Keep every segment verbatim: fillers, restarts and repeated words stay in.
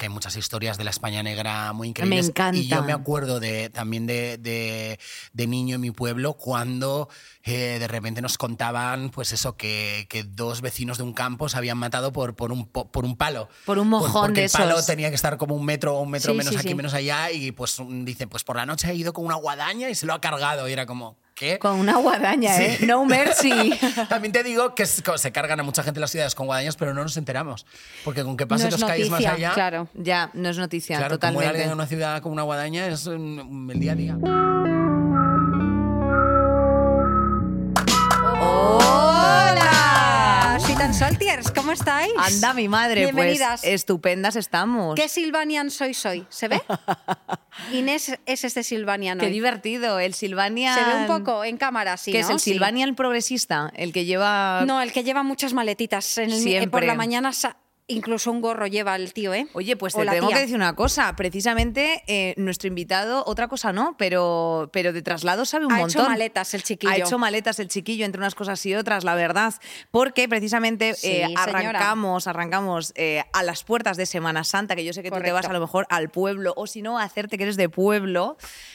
hay muchas historias de la España negra muy increíbles. Me encanta. Y yo me acuerdo de, también de, de, de niño en mi pueblo cuando eh, de repente nos contaban pues eso, que, que dos vecinos de un campo se habían matado por, por, un, por un palo. Por un mojón por, porque de el palo esos. tenía que estar como un metro o un metro Sí, menos sí, aquí, sí. menos allá. Y pues dicen, pues por la noche ha ido con una guadaña y se lo ha cargado. Y era como... ¿qué? Con una guadaña, Sí. ¿eh? No mercy. También te digo que se cargan a mucha gente en las ciudades con guadañas, pero no nos enteramos. Porque con que No pasen es los calles más noticia, allá... claro. Ya, no es noticia, Claro, como totalmente. alguien en una ciudad con una guadaña es mm, el día a día. ¡Hola! Sweet and Saltiers, ¿cómo estáis? Anda, mi madre, Bienvenidas. pues estupendas estamos. ¿Qué Silvanian soy soy? ¿Se ve? Inés es este Silvanian Qué hoy. divertido, el Silvanian... Se ve un poco en cámara, sí, ¿Qué ¿no? es el Sí. Silvanian progresista? El que lleva... No, el que lleva muchas maletitas. En el, Siempre. Por la mañana sa- incluso un gorro lleva el tío, ¿eh? Oye, pues O te la tengo tía. que decir una cosa. Precisamente eh, nuestro invitado, otra cosa no, pero, pero de traslado sabe un Ha montón. hecho maletas el chiquillo. Ha hecho maletas el chiquillo entre unas cosas y otras, la verdad. Porque precisamente Sí, eh, señora. arrancamos, arrancamos eh, a las puertas de Semana Santa, que yo sé que tú te Correcto. vas a lo mejor al pueblo, o si no, a hacerte que eres de pueblo,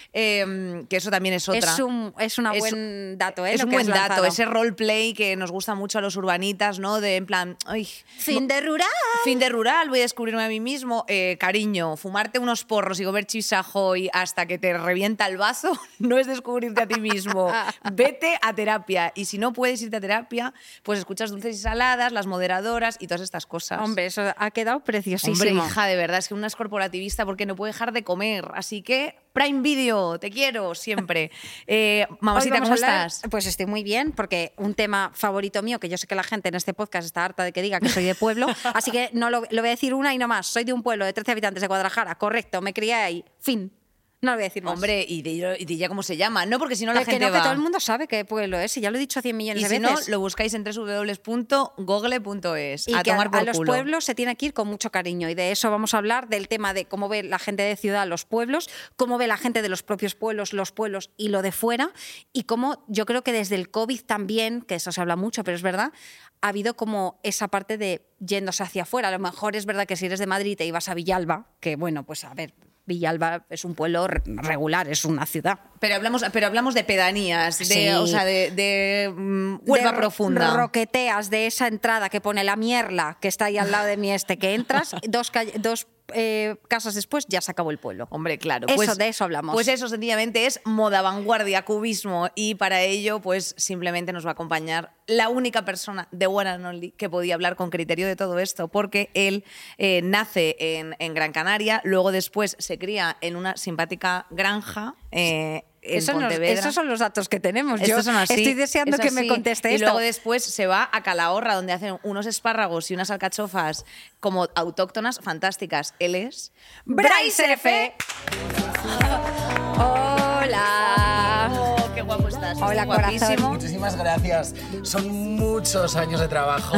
eh, que eso también es otra. Es un es una Es- buen dato, ¿eh? Es lo un que buen has dato, lanzado. ese roleplay que nos gusta mucho a los urbanitas, ¿no? De en plan, ay, Fin de rural. fin de rural, voy a descubrirme a mí mismo. Eh, cariño, fumarte unos porros y comer chips ahoy hasta que te revienta el bazo no es descubrirte a ti mismo. Vete a terapia. Y si no puedes irte a terapia, pues escuchas Dulces y Saladas, Las Moderadoras y todas estas cosas. Hombre, eso ha quedado preciosísimo. Hombre, hija, de verdad, es que una es corporativista porque no puede dejar de comer. Así que, Prime Video, te quiero siempre. Eh, Hoy mamacita, vamos ¿cómo a hablar- estás? Pues estoy muy bien, porque un tema favorito mío, que yo sé que la gente en este podcast está harta de que diga que soy de pueblo, así que no lo, lo voy a decir una y no más. Soy de un pueblo de trece habitantes de Guadalajara, correcto, me crié ahí, fin. No lo voy a decir más. Hombre, y de, y de ya cómo se llama. No, porque si no la Pero que gente no, va. que todo el mundo sabe qué pueblo es, y ya lo he dicho cien millones Y de si no, veces. lo buscáis en doble u doble u doble u punto google punto es. Y A que a, tomar por a los culo. pueblos se tiene que ir con mucho cariño, y de eso vamos a hablar, del tema de cómo ve la gente de ciudad los pueblos, cómo ve la gente de los propios pueblos los pueblos y lo de fuera, y cómo yo creo que desde el COVID también, que eso se habla mucho, pero es verdad, ha habido como esa parte de yéndose hacia afuera. A lo mejor es verdad que si eres de Madrid te ibas a Villalba, que bueno, pues a ver, Villalba es un pueblo re- regular, es una ciudad. Pero hablamos, pero hablamos de pedanías, de, Sí. o sea, de, de mm, Huelva De profunda. roqueteas de esa entrada que pone la mierla, que está ahí al lado de mi este, que entras, dos, calle- dos eh, casas después ya se acabó el pueblo. Hombre, claro. Eso, pues, de eso hablamos. Pues eso, sencillamente, es moda, vanguardia, cubismo. Y para ello, pues simplemente nos va a acompañar la única persona de One and Only que podía hablar con criterio de todo esto, porque él eh, nace en, en Gran Canaria, luego después se cría en una simpática granja eh, en Eso nos- Pontevedra. esos son los datos que tenemos. Yo Estos son así, estoy deseando es que me así. conteste y esto. luego después se va a Calahorra, donde hacen unos espárragos y unas alcachofas como autóctonas fantásticas. Él es Bryce F. Hola. Oh, qué guapo estás. Hola, Estás guapísimo. corazón. Muchísimas gracias. Son muchos años de trabajo.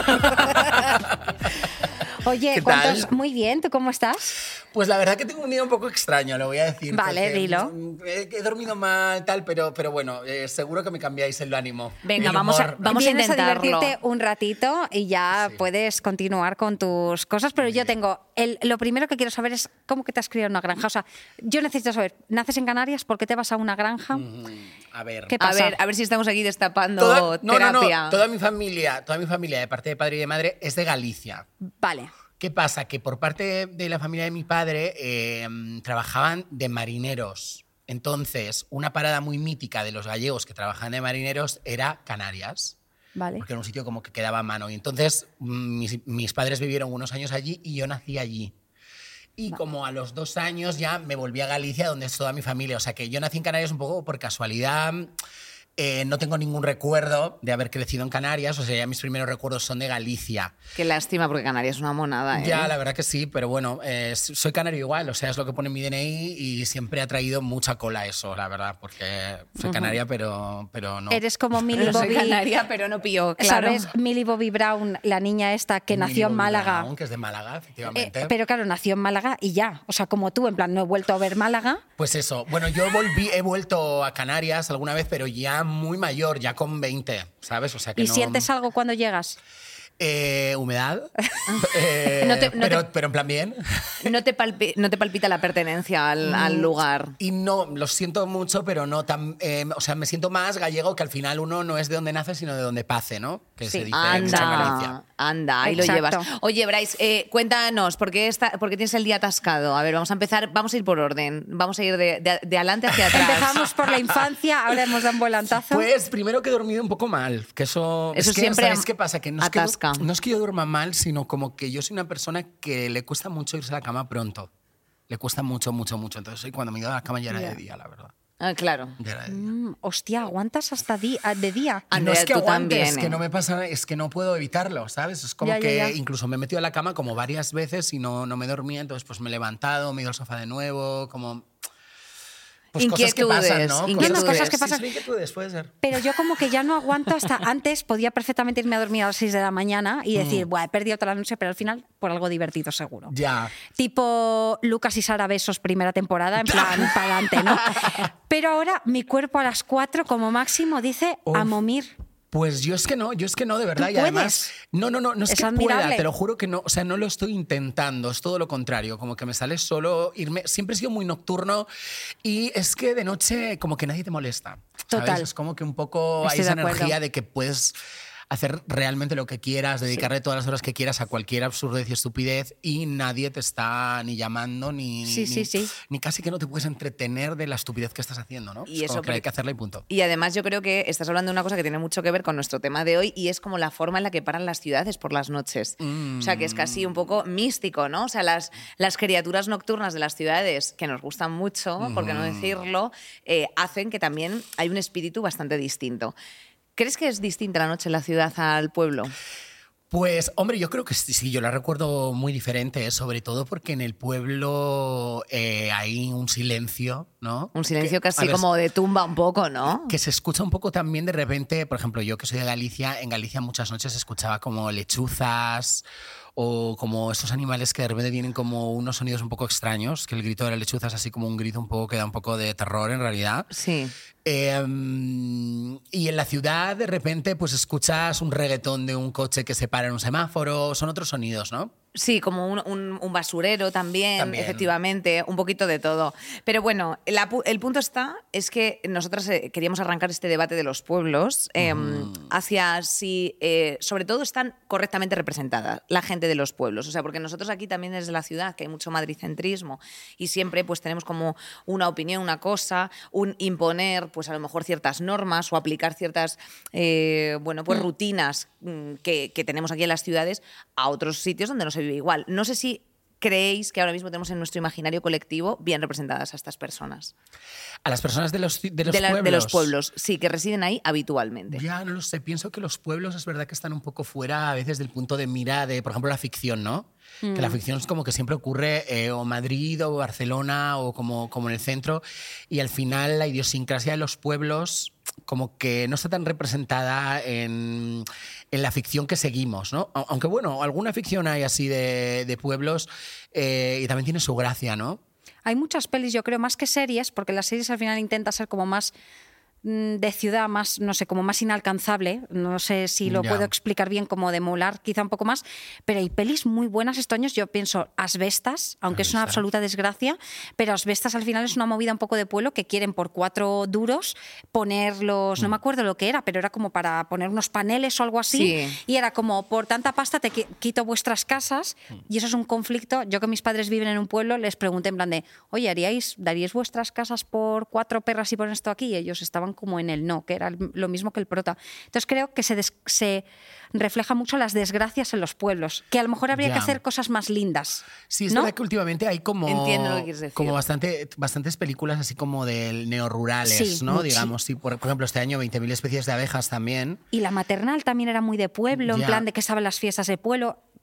Oye, ¿Qué ¿cuántos? tal? Muy bien, ¿tú cómo estás? Pues la verdad que tengo un día un poco extraño, lo voy a decir. Vale, porque, dilo. mm, He, he dormido mal, tal, pero, pero bueno, eh, seguro que me cambiáis el ánimo. Venga, el vamos a- humor. vamos a Vienes intentarlo. divertirte un ratito y ya Sí. puedes continuar con tus cosas, pero yo tengo... El, lo primero que quiero saber es cómo que te has criado en una granja. O sea, yo necesito saber, ¿naces en Canarias? ¿Por qué te vas a una granja? A ver. ¿Qué A pasa? ver, a ver si estamos aquí destapando Toda, no, no, terapia. no, toda mi familia, toda mi familia de parte de padre y de madre es de Galicia. Vale. ¿Qué pasa? Que por parte de la familia de mi padre eh, trabajaban de marineros. Entonces, una parada muy mítica de los gallegos que trabajaban de marineros era Canarias. Vale. Porque era un sitio como que quedaba a mano. Y entonces mm, mis, mis padres vivieron unos años allí y yo nací allí. Y como a los dos años ya me volví a Galicia, donde es toda mi familia. O sea que yo nací en Canarias un poco por casualidad. Eh, no tengo ningún recuerdo de haber crecido en Canarias. O sea, ya mis primeros recuerdos son de Galicia. Qué lástima, porque Canarias es una monada, ¿eh? Ya, la verdad que sí, pero bueno, eh, soy canario igual, o sea, es lo que pone en mi D N I y siempre ha traído mucha cola eso, la verdad, porque soy canaria, pero, pero no. Eres como Millie Pero soy Bobby... canaria, pero no pío, claro. ¿Sabes? Millie Bobby Brown, la niña esta que Millie nació en Bobby Málaga. Brown, que es de Málaga, Eh, efectivamente. pero claro, nació en Málaga y ya. O sea, como tú, en plan, no he vuelto a ver Málaga. Pues eso, bueno, yo volví, he vuelto a Canarias alguna vez, pero ya muy mayor, ya con veinte, ¿sabes? O sea que ¿Y no... sientes algo cuando llegas? Eh, humedad, eh, No te- no pero, te- pero en plan bien. No te, palpi- no te palpita la pertenencia al, al lugar. Y no, lo siento mucho, pero no tan... eh, o sea, me siento más gallego, que al final uno no es de donde nace, sino de donde pase, ¿no? Que Sí. se dice mucho en Galicia. Anda, anda, ahí lo Exacto. llevas. Oye, Bryce, eh, cuéntanos, ¿por qué, está, ¿por qué tienes el día atascado? A ver, vamos a empezar, vamos a ir por orden. Vamos a ir de, de, de adelante hacia atrás. Empezamos por la infancia, ahora hemos dado un volantazo. Pues primero que he dormido un poco mal, que eso... Eso es que, siempre ¿sabes qué pasa? Que no, es que atasca. no es que yo duerma mal, sino como que yo soy una persona que le cuesta mucho irse a la cama pronto. Le cuesta mucho, mucho, mucho. Entonces hoy cuando me he ido a la cama ya era Ya. de día, la verdad. Ah, claro. Ya era de día. Mm, hostia, aguantas hasta di- a- de día. Y no Andrea, es que tú aguante, también, es que ¿eh? no me pasa, es que no puedo evitarlo, ¿sabes? Es como Ya, ya, que ya. incluso me he metido a la cama como varias veces y no, no me dormía, entonces pues me he levantado, me he ido al sofá de nuevo, como... Pues cosas que pasan, ¿no? Inquietudes, inquietudes. Cosas que Sí, pasan. son inquietudes, puede ser. Pero yo como que ya no aguanto hasta antes, podía perfectamente irme a dormir a las seis de la mañana y decir, Buah, he perdido toda la noche, pero al final por algo divertido seguro. Ya. Tipo Lucas y Sara Besos, primera temporada, en plan, para adelante, ¿no? Pero ahora mi cuerpo a las cuatro como máximo dice Uf. a momir. Pues yo es que no, yo es que no, de verdad. ¿Tú Y además, no, no, no, no es, Es que admirable. pueda, te lo juro que no, o sea, no lo estoy intentando, es todo lo contrario, como que me sale solo irme, siempre he sido muy nocturno y es que de noche como que nadie te molesta. ¿sabes? Total. Es como que un poco Estoy hay esa de acuerdo. energía de que puedes hacer realmente lo que quieras, dedicarle todas las horas que quieras a cualquier absurdez y estupidez y nadie te está ni llamando ni, Sí, ni, sí, sí. ni casi que no te puedes entretener de la estupidez que estás haciendo, ¿no? Y Es eso como que porque- hay que hacerla y punto. Y además yo creo que estás hablando de una cosa que tiene mucho que ver con nuestro tema de hoy y es como la forma en la que paran las ciudades por las noches. O sea, que es casi un poco místico, ¿no? O sea, las, las criaturas nocturnas de las ciudades, que nos gustan mucho, por qué no decirlo, eh, hacen que también hay un espíritu bastante distinto. ¿Crees que es distinta la noche en la ciudad al pueblo? Pues, hombre, yo creo que sí, sí, yo la recuerdo muy diferente, ¿eh? Sobre todo porque en el pueblo eh, hay un silencio, ¿no? Un silencio Que- a casi ver, como de tumba un poco, ¿no? que se escucha un poco también de repente, por ejemplo, yo que soy de Galicia, en Galicia muchas noches se escuchaba como lechuzas o como esos animales que de repente tienen como unos sonidos un poco extraños, que el grito de la lechuza es así como un grito un poco que da un poco de terror en realidad. Sí. Eh, y en la ciudad de repente pues escuchas un reggaetón de un coche que se para en un semáforo, son otros sonidos, ¿no? Sí, como un, un- un basurero también, También. efectivamente, un poquito de todo. Pero bueno, la pu- el punto está, es que nosotras eh, queríamos arrancar este debate de los pueblos eh, hacia si, eh, sobre todo, están correctamente representadas la gente de los pueblos. O sea, porque nosotros aquí también desde la ciudad, que hay mucho madricentrismo y siempre pues tenemos como una opinión, una cosa, un imponer pues a lo mejor ciertas normas o aplicar ciertas, eh, bueno, pues rutinas mm, que, que tenemos aquí en las ciudades a otros sitios donde no se vive igual. No sé si creéis que ahora mismo tenemos en nuestro imaginario colectivo bien representadas a estas personas. A las personas de los, de los de, la- pueblos. de los pueblos, sí, que residen ahí habitualmente. Ya, no lo sé. Pienso que los pueblos es verdad que están un poco fuera a veces del punto de mira de, por ejemplo, la ficción, ¿no? Que la ficción es como que siempre ocurre eh, o Madrid o Barcelona o como, como en el centro y al final la idiosincrasia de los pueblos como que no está tan representada en, en la ficción que seguimos, ¿no? A- Aunque bueno, alguna ficción hay así de, de pueblos eh, y también tiene su gracia, ¿no? Hay muchas pelis, yo creo, más que series, porque las series al final intentan ser como más mm, de ciudad, más, no sé, como más inalcanzable. No sé si lo Ya. puedo explicar bien, como de molar quizá un poco más, pero hay pelis muy buenas estos años. Yo pienso Asbestas, aunque es una Asbestas. absoluta desgracia, pero Asbestas al final es una movida un poco de pueblo que quieren por cuatro duros ponerlos, no me acuerdo lo que era, pero era como para poner unos paneles o algo así, Sí. y era como por tanta pasta te qui- quito vuestras casas, y eso es un conflicto. Yo que mis padres viven en un pueblo, les pregunté en plan de, oye, ¿haríais, ¿daríais vuestras casas por cuatro perras y por esto aquí? Y ellos estaban como en el no, que era el- lo mismo que el prota. Entonces creo que se, des- se refleja mucho las desgracias en los pueblos, que a lo mejor habría Ya. que hacer cosas más lindas. Sí, es ¿no? verdad que últimamente hay como, Entiendo lo que quieres decir. como bastante, bastantes películas así como del neorurales, Sí, ¿no? muchi- Digamos, sí, por, por ejemplo, este año veinte mil especies de abejas también. Y la maternal también era muy de pueblo, Ya. en plan de que estaban las fiestas de pueblo.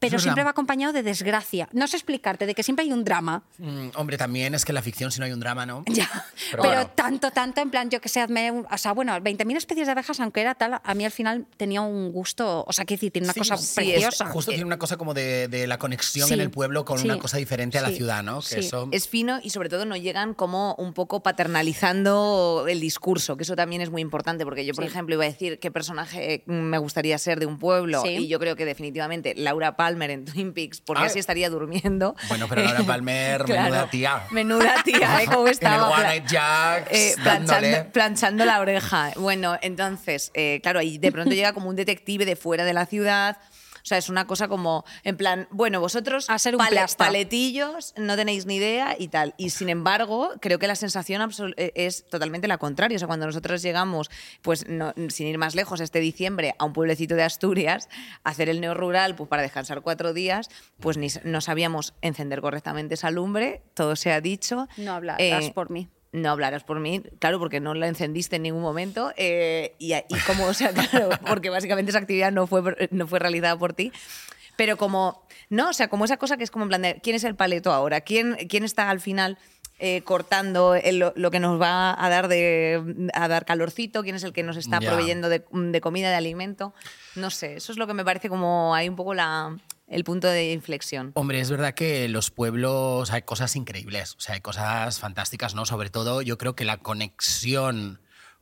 pero Es siempre verdad. va acompañado de desgracia. No sé explicarte, de que siempre hay un drama. Mm, hombre, también es que en la ficción si no hay un drama, ¿no? Ya, Pero pero, bueno. tanto, tanto, en plan, yo que sé, hazme, un- o sea, bueno, veinte mil especies de abejas, aunque era tal, a mí al final tenía un gusto, o sea, quiero decir, tiene una Sí, cosa sí, preciosa. es- justo tiene una cosa como de, de la conexión Sí, en el pueblo con sí, una cosa diferente a la sí, ciudad, ¿no? sí. Que eso... Es fino y sobre todo no llegan como un poco paternalizando el discurso, que eso también es muy importante, porque yo, por Sí. ejemplo, iba a decir qué personaje me gustaría ser de un pueblo Sí. y yo creo que definitivamente Laura Palmer en Twin Peaks, porque Ay. así estaría durmiendo. Bueno, pero Laura Palmer, menuda tía. Menuda tía, ¿eh? ¿Cómo estaba? En el One Pla- Night Jacks, eh, dándole. planchando, planchando la oreja. Bueno, entonces, eh, claro, ahí de pronto llega como un detective de fuera de la ciudad. O sea, es una cosa como, en plan, bueno, vosotros A ser un pale- plasta. paletillos, no tenéis ni idea y tal. Y sin embargo, creo que la sensación absol- eh, es totalmente la contraria. O sea, cuando nosotros llegamos, pues no- sin ir más lejos, este diciembre, a un pueblecito de Asturias, a hacer el neorrural, pues para descansar cuatro días, pues ni, no sabíamos encender correctamente esa lumbre, todo se ha dicho. No hablarás Eh, por mí. No hablarás por mí, claro, porque no la encendiste en ningún momento. eh, y, y como, o sea, claro, porque básicamente esa actividad no fue, no fue realizada por ti. Pero como, no, o sea, como esa cosa que es como en plan de, ¿quién es el paleto ahora? ¿Quién, quién está al final eh, cortando el- lo, lo que nos va a dar, de, a dar calorcito? ¿Quién es el que nos está Ya. proveyendo de, de comida, de alimento? No sé, eso es lo que me parece como hay un poco la, el punto de inflexión. Hombre, es verdad que en los pueblos hay cosas increíbles, o sea, hay cosas fantásticas, ¿no? Sobre todo yo creo que la conexión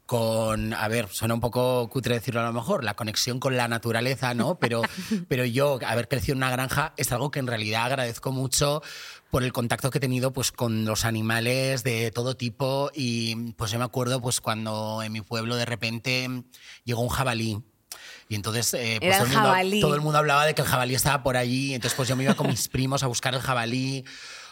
con, a ver, suena un poco cutre decirlo a lo mejor, la conexión con la naturaleza, ¿no? Pero, pero yo, haber crecido en una granja es algo que en realidad agradezco mucho por el contacto que he tenido pues, con los animales de todo tipo y pues yo me acuerdo pues cuando en mi pueblo de repente llegó un jabalí. Y entonces eh, pues Era todo, el el mundo, jabalí. todo el mundo hablaba de que el jabalí estaba por allí. Entonces pues yo me iba con mis primos a buscar el jabalí.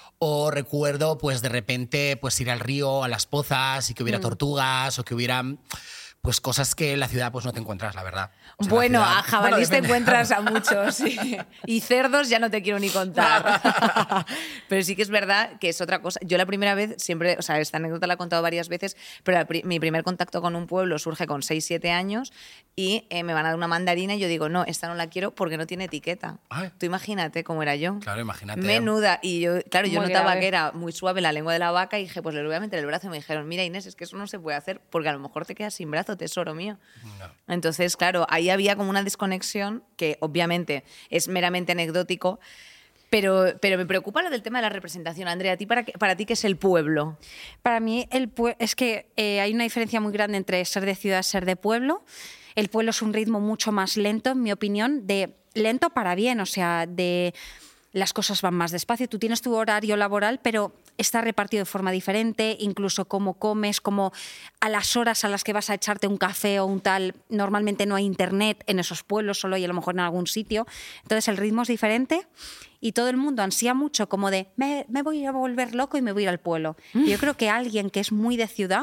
O recuerdo pues de repente pues ir al río, a las pozas y que hubiera tortugas o que hubiera pues cosas que en la ciudad pues no te encuentras, la verdad. O sea, en la Bueno, ciudad- a jabalís Bueno, te depende. encuentras a muchos. Sí. Y cerdos ya no te quiero ni contar. Pero sí que es verdad que es otra cosa. Yo la primera vez siempre, o sea, esta anécdota la he contado varias veces, pero la pri- mi primer contacto con un pueblo surge con seis siete años y eh, me van a dar una mandarina y yo digo, no, esta no la quiero porque no tiene etiqueta. Ay. Tú imagínate cómo era yo. Claro, imagínate. Menuda. Y yo, claro, yo Muy notaba grave. que era muy suave la lengua de la vaca y dije, pues le voy a meter el brazo. Y me dijeron, mira Inés, es que eso no se puede hacer porque a lo mejor te quedas sin brazo, tesoro mío. No. Entonces, claro, ahí había como una desconexión que obviamente es meramente anecdótico, pero, pero me preocupa lo del tema de la representación. Andrea, ¿a ti para, qué- para ti qué es el pueblo? Para mí el pue- es que eh, hay una diferencia muy grande entre ser de ciudad y ser de pueblo. El pueblo es un ritmo mucho más lento, en mi opinión, de lento para bien, o sea, de las cosas van más despacio. Tú tienes tu horario laboral, pero está repartido de forma diferente, incluso cómo comes, como a las horas a las que vas a echarte un café o un tal, normalmente no hay internet en esos pueblos, solo hay a lo mejor en algún sitio. Entonces el ritmo es diferente y todo el mundo ansía mucho como de me, me voy a volver loco y me voy a ir al pueblo. Y yo creo que alguien que es muy de ciudad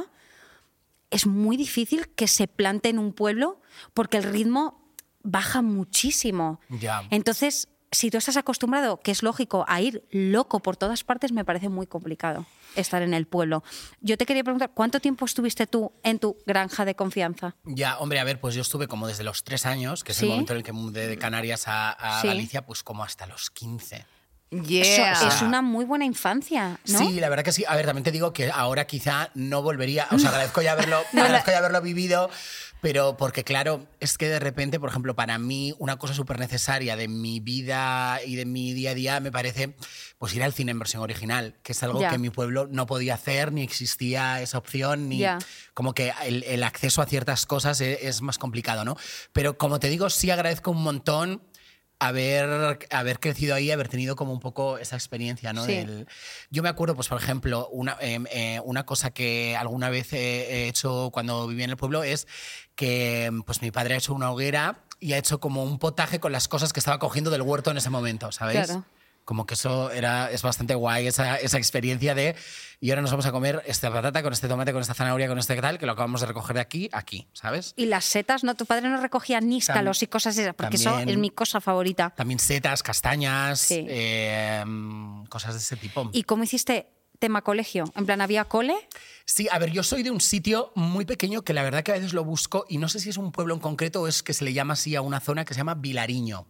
es muy difícil que se plante en un pueblo porque el ritmo baja muchísimo. Ya. Entonces, si tú estás acostumbrado, que es lógico, a ir loco por todas partes, me parece muy complicado estar en el pueblo. Yo te quería preguntar, ¿cuánto tiempo estuviste tú en tu granja de confianza? Ya, hombre, a ver, pues yo estuve como desde los tres años, que es Sí. el momento en el que mudé de Canarias a, a Sí. Galicia, pues como hasta los quince. Yeah. Eso es una muy buena infancia, ¿no? Sí, la verdad que sí. A ver, también te digo que ahora quizá no volvería, o sea, agradezco ya haberlo, agradezco ya haberlo vivido, pero porque claro, es que de repente, por ejemplo, para mí una cosa súper necesaria de mi vida y de mi día a día me parece pues ir al cine en versión original, que es algo Ya. que en mi pueblo no podía hacer, ni existía esa opción, ni Ya. como que el, el acceso a ciertas cosas es, es más complicado, ¿no? Pero como te digo, sí agradezco un montón haber, haber crecido ahí, haber tenido como un poco esa experiencia, ¿no? Sí. Del- yo me acuerdo, pues por ejemplo, una, eh, eh, una cosa que alguna vez he, he hecho cuando vivía en el pueblo es que pues mi padre ha hecho una hoguera y ha hecho como un potaje con las cosas que estaba cogiendo del huerto en ese momento, ¿sabéis? Claro. Como que eso era, es bastante guay, esa, esa experiencia de y ahora nos vamos a comer esta patata con este tomate, con esta zanahoria, con este tal, que lo acabamos de recoger de aquí, aquí, ¿sabes? Y las setas, ¿no? Tu padre no recogía níscalos y cosas esas, porque eso también. es mi cosa favorita. También setas, castañas, Sí. eh, cosas de ese tipo. ¿Y cómo hiciste tema colegio? En plan, ¿había cole? Sí, a ver, yo soy de un sitio muy pequeño que la verdad que a veces lo busco y no sé si es un pueblo en concreto o es que se le llama así a una zona que se llama Vilariño.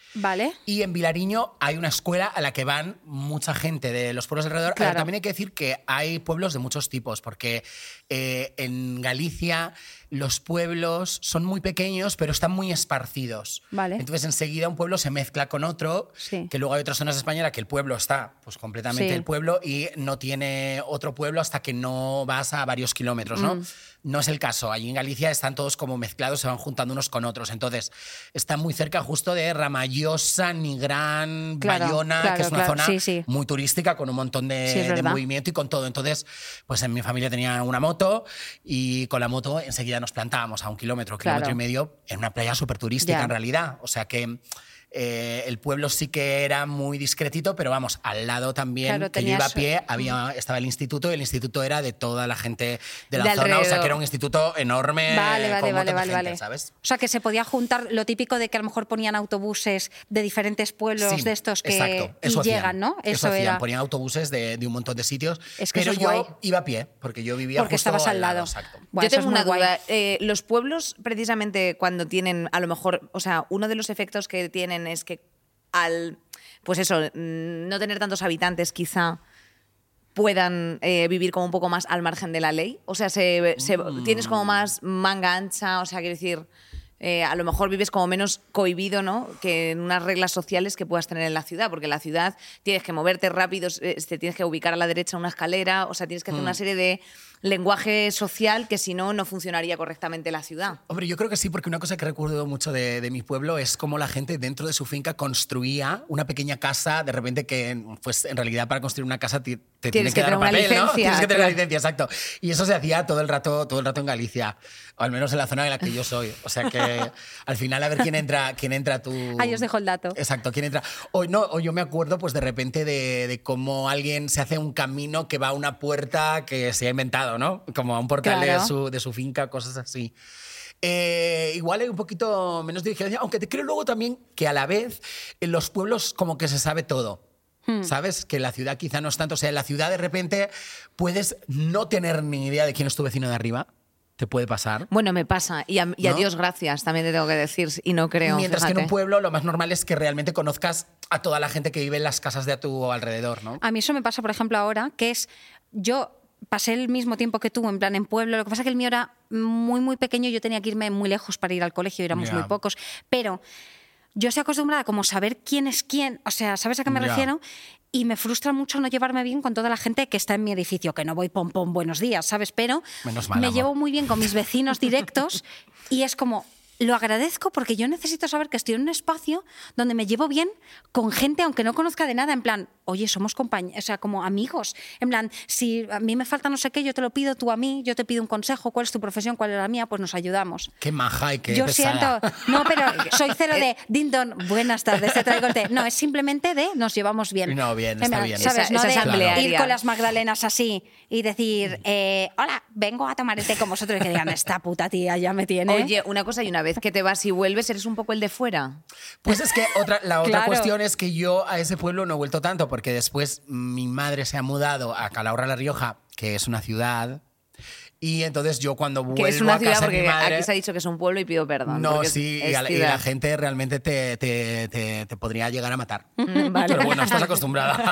Vale. Y en Vilariño hay una escuela a la que van mucha gente de los pueblos alrededor. Claro. Ahora, también hay que decir que hay pueblos de muchos tipos, porque eh, en Galicia los pueblos son muy pequeños, pero están muy esparcidos. Vale. Entonces, enseguida un pueblo se mezcla con otro, Sí. que luego hay otras zonas de España en las que el pueblo está pues, completamente Sí. el pueblo y no tiene otro pueblo hasta que no vas a varios kilómetros, ¿no? Mm. No es el caso. Allí en Galicia están todos como mezclados, se van juntando unos con otros. Entonces, está muy cerca justo de Ramallosa, Nigrán, Claro, Bayona, claro, que es una claro. Sí, Sí, sí. muy turística, con un montón de, Sí, es de verdad. movimiento y con todo. Entonces, pues en mi familia tenía una moto y con la moto enseguida nos plantábamos a un kilómetro, Claro. kilómetro y medio, en una playa súper turística Ya. en realidad. O sea que eh, el pueblo sí que era muy discretito, pero vamos, al lado también, Claro, que yo iba a tenías- pie, había, estaba el instituto y el instituto era de toda la gente de la De zona. O sea alrededor. que era un instituto enorme. Vale, con vale, un vale, montón de vale, gente, vale. ¿sabes? O sea, que se podía juntar lo típico de que a lo mejor ponían autobuses de diferentes pueblos Sí, de estos que exacto, y eso hacían, llegan, ¿no? Eso, hacían, era ponían autobuses de, de un montón de sitios, Es que pero eso es yo guay. iba a pie, porque yo vivía porque justo estabas al lado. exacto. Buah, Yo eso tengo es muy una guay. duda. Eh, los pueblos, precisamente, cuando tienen, a lo mejor, o sea, uno de los efectos que tienen es que al, pues eso, mm, no tener tantos habitantes, quizá puedan eh, vivir como un poco más al margen de la ley. O sea, se, se- tienes como más manga ancha, o sea, quiero decir, eh, a lo mejor vives como menos cohibido, ¿no? Que en unas reglas sociales que puedas tener en la ciudad, porque en la ciudad tienes que moverte rápido, eh, te tienes que ubicar a la derecha una escalera, o sea, tienes que hacer una serie de lenguaje social que si no, no funcionaría correctamente la ciudad. Hombre, yo creo que sí, porque una cosa que recuerdo mucho de, de mi pueblo es cómo la gente dentro de su finca construía una pequeña casa, de repente que, pues en realidad para construir una casa te, te tienen Tienes que, que dar tener una papel, ¿no? licencia, Tienes que tener claro. la licencia, exacto. Y eso se hacía todo el rato, todo el rato en Galicia, o al menos en la zona en la que yo soy. O sea que al final a ver quién entra, quién entra a tu... Ahí os dejo el dato. Exacto, quién entra. O, no, o yo me acuerdo pues de repente de, de cómo alguien se hace un camino que va a una puerta que se ha inventado, ¿no? Como a un portal Claro. de, su, de su finca, cosas así. Eh, igual hay un poquito menos de vigilancia, aunque te creo luego también que a la vez en los pueblos como que se sabe todo. ¿Sabes? Que en la ciudad quizá no es tanto. O sea, en la ciudad de repente puedes no tener ni idea de quién es tu vecino de arriba. Te puede pasar. Bueno, me pasa. Y a, y a ¿No? Dios gracias, también te tengo que decir. Y no creo. Mientras que en fíjate. un pueblo lo más normal es que realmente conozcas a toda la gente que vive en las casas de a tu alrededor, ¿no? A mí eso me pasa, por ejemplo, ahora, que es yo pasé el mismo tiempo que tú, en plan en pueblo. Lo que pasa es que el mío era muy, muy pequeño y yo tenía que irme muy lejos para ir al colegio, éramos Ya. muy pocos. Pero yo estoy acostumbrada a como saber quién es quién, o sea, ¿sabes a qué me Ya. refiero? Y me frustra mucho no llevarme bien con toda la gente que está en mi edificio, que no voy pom pom buenos días, ¿sabes? Pero Menos mal, me amor. llevo muy bien con mis vecinos directos y es como, lo agradezco porque yo necesito saber que estoy en un espacio donde me llevo bien con gente, aunque no conozca de nada, en plan, oye, somos compañeros, o sea, como amigos. En plan, si a mí me falta no sé qué, yo te lo pido, tú a mí, yo te pido un consejo, cuál es tu profesión, cuál es la mía, pues nos ayudamos. Qué maja y qué Yo pesada. siento, no, pero soy cero de Dindon, buenas tardes, te traigo el té. No, es simplemente de nos llevamos bien. No, bien, En está plan, bien. ¿Sabes? Esa- no esa de asamblearia. ir con las magdalenas así y decir, eh, hola, vengo a tomar el té con vosotros y que digan, esta puta tía ya me tiene. Oye, una cosa, y una vez que te vas y vuelves, eres un poco el de fuera. Pues es que otra, la otra Claro. cuestión es que yo a ese pueblo no he vuelto tanto, porque después mi madre se ha mudado a Calahorra la Rioja, que es una ciudad, y entonces yo cuando vuelvo Que es una a ciudad, casa de mi porque madre... aquí se ha dicho que es un pueblo y pido perdón. No, porque es- sí, es y, a la, y ciudad. la gente realmente te, te, te, te podría llegar a matar. Mm, vale. Pero bueno, estás acostumbrada.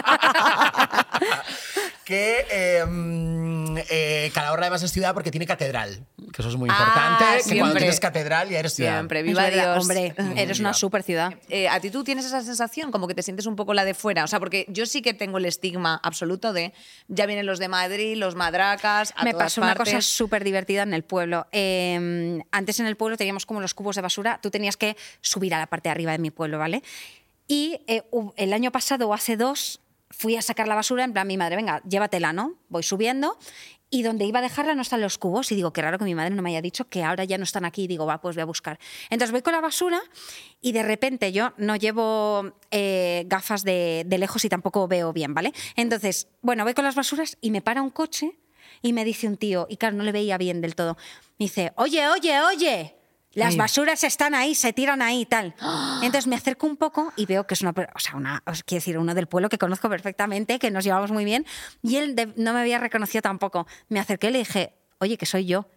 que eh, mm, eh, Calahorra además es ciudad porque tiene catedral, que eso es muy Ah, importante, que cuando siempre. tienes catedral ya eres ciudad. Siempre, Es viva verdad, Dios. hombre, eres una super ciudad. Eh, ¿A ti tú tienes esa sensación como que te sientes un poco la de fuera? O sea, porque yo sí que tengo el estigma absoluto de ya vienen los de Madrid, los madracas, a Me todas pasó una cosa partes. súper divertida en el pueblo. Eh, antes en el pueblo teníamos como los cubos de basura, tú tenías que subir a la parte de arriba de mi pueblo, ¿vale? Y eh, hu- el año pasado o hace dos fui a sacar la basura, en plan, mi madre, venga, llévatela, ¿no? Voy subiendo y donde iba a dejarla no están los cubos y digo, qué raro que mi madre no me haya dicho que ahora ya no están aquí y digo, va, pues voy a buscar. Entonces voy con la basura y de repente yo no llevo eh, gafas de, de lejos y tampoco veo bien, ¿vale? Entonces, bueno, voy con las basuras y me para un coche y me dice un tío, y claro, no le veía bien del todo, me dice, oye, oye, oye, las Ay. basuras están ahí, se tiran ahí y tal. Entonces me acerco un poco y veo que es una, per- o sea, una, os quiero decir, uno del pueblo que conozco perfectamente, que nos llevamos muy bien, y él de- no me había reconocido tampoco. Me acerqué y le dije, oye, que soy yo.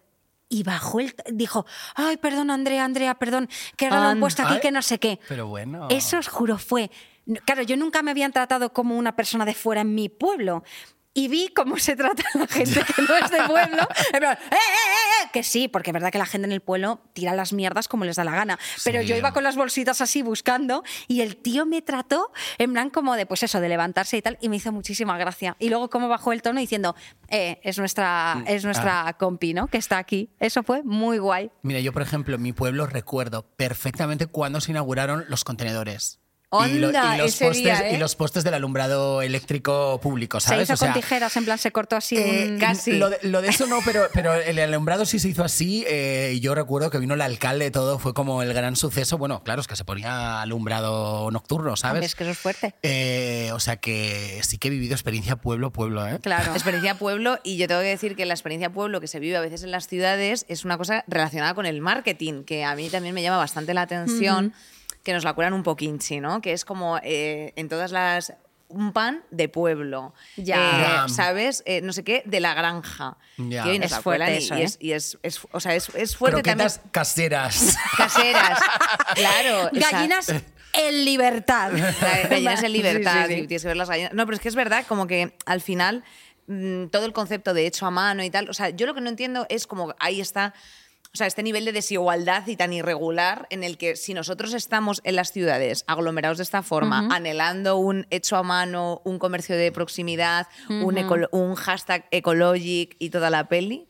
y bajó el... Dijo, ay, perdón, Andrea, Andrea, perdón, que ahora lo han puesto aquí, Ay, que no sé qué. Pero bueno. Eso os juro fue... Claro, yo nunca me habían tratado como una persona de fuera en mi pueblo. Y vi cómo se trata a la gente que no es de pueblo. En plan, ¡eh, eh, eh, eh! Que sí, porque es verdad que la gente en el pueblo tira las mierdas como les da la gana. Pero Sí. yo iba con las bolsitas así buscando y el tío me trató en plan como de, pues eso, de levantarse y tal, y me hizo muchísima gracia. Y luego cómo bajó el tono diciendo, eh, es nuestra, es nuestra compi, ¿no? Que está aquí. Eso fue muy guay. Mira, yo, por ejemplo, en mi pueblo recuerdo perfectamente cuando se inauguraron los contenedores. Onda, y, lo- y los ese postes, día, ¿eh? y los postes del alumbrado eléctrico público, Se ¿sabes? hizo O sea, con tijeras, en plan se cortó así eh, un... casi. Lo de, lo de eso no, pero, pero el alumbrado sí se hizo así. eh, y yo recuerdo que vino el alcalde, todo fue como el gran suceso. Bueno, claro, es que se ponía alumbrado nocturno, ¿sabes? Hombre, es que eso es fuerte. Eh, o sea que sí que he vivido experiencia pueblo, pueblo, ¿eh? Claro. Experiencia pueblo, y yo tengo que decir que la experiencia pueblo que se vive a veces en las ciudades es una cosa relacionada con el marketing, que a mí también me llama bastante la atención, que nos la curan un poquinchi, ¿no? Que es como eh, en todas las... un pan de pueblo, Ya. eh, Ya. ¿sabes? Eh, no sé qué, de la granja. Ya. Que hoy nos Es la fuerte cuelan y, eso, y ¿eh? es, y es, es- o sea, es, es fuerte Croquetas caseras. también. Caseras, claro. esa- Gallinas en libertad. La- gallinas en libertad, Sí, sí, sí. y tienes que ver las gallinas. No, pero es que es verdad, como que al final mm, todo el concepto de hecho a mano y tal, o sea, yo lo que no entiendo es como ahí está, o sea, este nivel de desigualdad y tan irregular en el que si nosotros estamos en las ciudades aglomerados de esta forma, anhelando un hecho a mano, un comercio de proximidad, un, eco- un hashtag ecologic y toda la peli.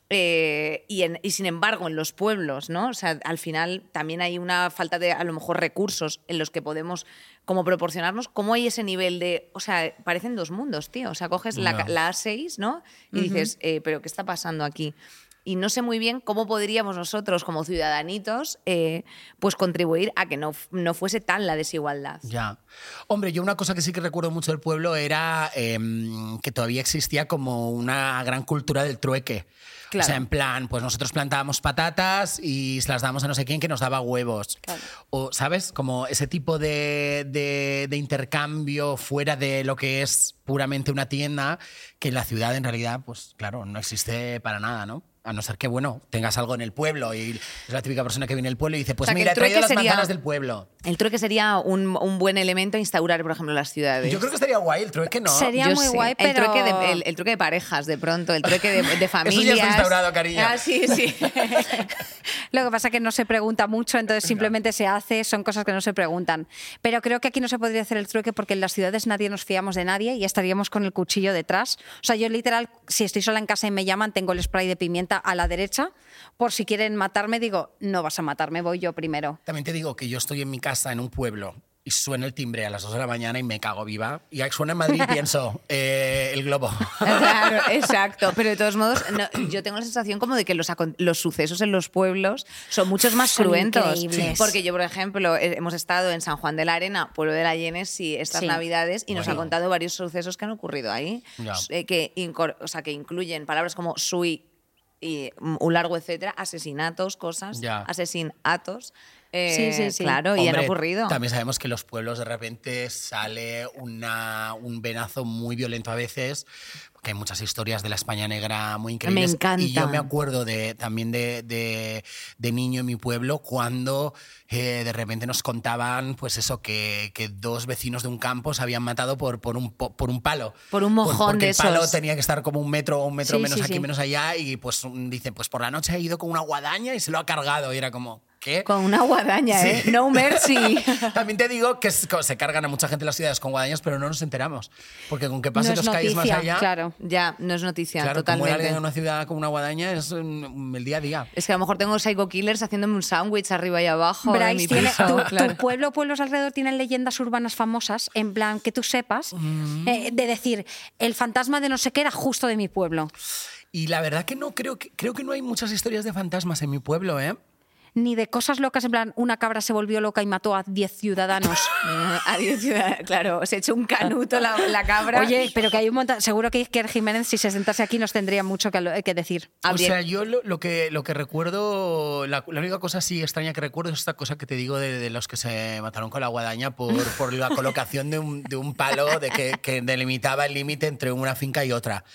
Eh, y, en- y sin embargo, en los pueblos, ¿no? O sea, al final también hay una falta de, a lo mejor, recursos en los que podemos como proporcionarnos. ¿Cómo hay ese nivel de...? O sea, parecen dos mundos, tío. O sea, coges la, Ya. la A seis, ¿no? Y dices, eh, ¿pero qué está pasando aquí? Y no sé muy bien cómo podríamos nosotros, como ciudadanitos, eh, pues contribuir a que no, f- no fuese tan la desigualdad. Ya. Hombre, yo una cosa que sí que recuerdo mucho del pueblo era em, que todavía existía como una gran cultura del trueque. Claro. O sea, en plan, pues nosotros plantábamos patatas y se las dábamos a no sé quién que nos daba huevos. Claro. O, ¿sabes? Como ese tipo de, de- de intercambio fuera de lo que es puramente una tienda, que en la ciudad en realidad, pues claro, no existe para nada, ¿no? A no ser que, bueno, tengas algo en el pueblo y es la típica persona que viene al pueblo y dice, pues O sea, que mira, he el trueque traído las sería- manzanas del pueblo. El trueque sería un, un buen elemento a instaurar, por ejemplo, en las ciudades. Yo creo que estaría guay el trueque, ¿no? Sería Yo muy sí. guay, el pero... trueque de, el, el trueque de parejas, de pronto, el truque de, de familias. Eso ya está instaurado, cariño. Ah, sí, sí. Lo que pasa es que no se pregunta mucho, entonces simplemente se hace, son cosas que no se preguntan. Pero creo que aquí no se podría hacer el trueque porque en las ciudades nadie nos fiamos de nadie y estaríamos con el cuchillo detrás. O sea, yo literal, si estoy sola en casa y me llaman, tengo el spray de pimienta a la derecha, por si quieren matarme, digo, no vas a matarme, voy yo primero. También te digo que yo estoy en mi casa en un pueblo y suena el timbre a las dos de la mañana y me cago viva. Y suena en Madrid y pienso, eh, el globo. Claro, exacto. Pero de todos modos, no, yo tengo la sensación como de que los, acon- los sucesos en los pueblos son muchos más Son cruentos. increíbles. Porque yo, por ejemplo, he- hemos estado en San Juan de la Arena, pueblo de la Génesis, estas Sí. navidades, y nos Bueno. ha contado varios sucesos que han ocurrido ahí. Ya. Eh, que, incor- o sea, que incluyen palabras como sui y mm, un largo, etcétera, asesinatos, cosas, Ya. asesinatos. Eh, Sí, sí, sí. Claro, y han Hombre, ocurrido. También sabemos que en los pueblos de repente sale una, un venazo muy violento a veces, porque hay muchas historias de la España negra muy increíbles. Me encanta. Y yo me acuerdo de, también de, de, de niño en mi pueblo cuando eh, de repente nos contaban pues eso, que, que dos vecinos de un campo se habían matado por, por, un, po- por un palo. Por un mojón porque de el palo esos. tenía que estar como un metro o un metro Sí, menos sí, aquí, sí. menos allá, y pues un- dicen, pues por la noche ha ido con una guadaña y se lo ha cargado. Y era como, ¿qué? Con una guadaña, ¿eh? Sí. No mercy. También te digo que es- se cargan a mucha gente en las ciudades con guadañas, pero no nos enteramos. Porque con que pasen No es los calles más noticia, allá, claro. Ya, no es noticia, claro, como hay totalmente. alguien en una ciudad con una guadaña es mm, el día a día. Es que a lo mejor tengo psycho killers haciéndome un sándwich arriba y abajo. de mi Bryce, tiene, piso, tu, claro. tu pueblo, pueblos alrededor tienen leyendas urbanas famosas, en plan que tú sepas, eh, de decir, el fantasma de no sé qué era justo de mi pueblo. Y la verdad que no, creo que, creo que no hay muchas historias de fantasmas en mi pueblo, ¿eh? Ni de cosas locas, en plan, una cabra se volvió loca y mató a diez ciudadanos. Eh, Adiós, ciudad- claro, se echó un canuto la, la cabra. Oye, pero que hay un montón. Seguro que Iker Jiménez, si se sentase aquí, nos tendría mucho que, lo- que decir. O Habría- sea, yo lo, lo que, lo que recuerdo, la, la única cosa así extraña que recuerdo es esta cosa que te digo de, de los que se mataron con la guadaña por, por la colocación de un, de un palo de que, que delimitaba el límite entre una finca y otra.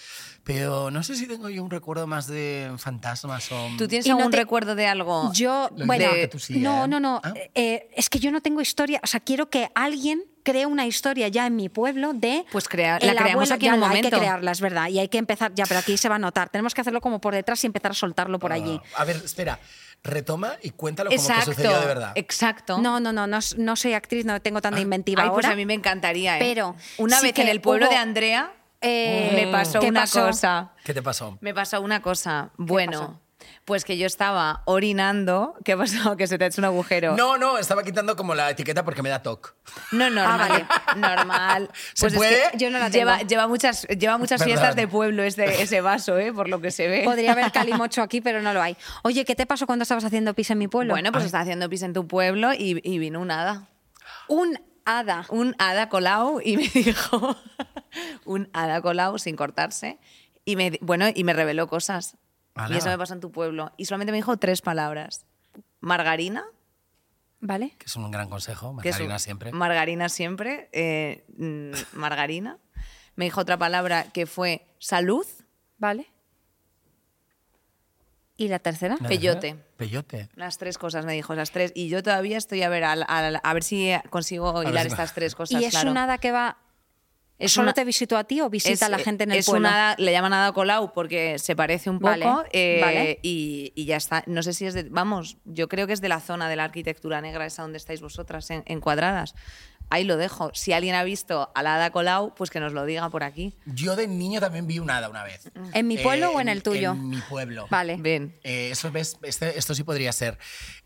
Pero no sé si tengo yo un recuerdo más de fantasmas o... ¿Tú tienes Y no algún te- recuerdo de algo? Yo, Lo bueno, entiendo que tú sí, no, ¿eh? no, no. ¿Ah? eh, es que yo no tengo historia. O sea, quiero que alguien cree una historia ya en mi pueblo de. Pues crea- el la creamos abuelo- aquí en ya un la Hay momento. que crearla, es verdad. Y hay que empezar. Ya, pero aquí se va a notar. Tenemos que hacerlo como por detrás y empezar a soltarlo por allí. Ah, a ver, espera. Retoma y cuéntalo como Exacto, que sucedió de verdad. exacto. No, no, no, no, no soy actriz, no tengo tanta Ah. inventiva Ay, pues ahora. a mí me encantaría, ¿eh? Pero una sí vez que en el pueblo hubo- de Andrea Eh, me pasó ¿qué una pasó? cosa. ¿Qué te pasó? Me pasó una cosa. Bueno, pasó? pues que yo estaba orinando. ¿Qué pasó? Que se te ha hecho un agujero. No, no, estaba quitando como la etiqueta porque me da toque. No, normal. Ah, normal. ¿Se Pues puede? Es que Yo no la lleva, tengo. lleva muchas, lleva muchas Perdón. fiestas de pueblo ese, ese vaso, ¿eh? Por lo que se ve. Podría haber calimocho aquí, pero no lo hay. Oye, ¿qué te pasó cuando estabas haciendo pis en mi pueblo? Bueno, pues Ay. estaba haciendo pis en tu pueblo y, y vino un hada. Un hada. Un hada colao y me dijo. un hada colao sin cortarse. Y me, bueno, y me reveló cosas. Ala. Y eso me pasó en tu pueblo. Y solamente me dijo tres palabras. Margarina. ¿Vale? Que es un gran consejo, que es margarina un- siempre. Margarina siempre. eh, mm, margarina. Me dijo otra palabra que fue salud. ¿Vale? ¿Y la tercera? ¿La peyote. tercera? Peyote. Las tres cosas me dijo, las tres. Y yo todavía estoy a ver, al- al- a, ver si consigo ver hilar si- estas tres cosas. ¿Y es claro. un hada que va... Es ¿Solo una- te visitó a ti o visita a la gente en el es pueblo? un hada, le llaman hada colau porque se parece un poco. Vale, eh, vale. Y, y ya está. No sé si es de. Vamos, yo creo que es de la zona de la arquitectura negra, esa donde estáis vosotras, en, encuadradas. Ahí lo dejo. Si alguien ha visto a la hada colau, pues que nos lo diga por aquí. Yo de niño también vi un hada una vez. ¿En mi pueblo o en el tuyo? En mi pueblo. Vale. Ven. Eh, eso ves, este- esto sí podría ser.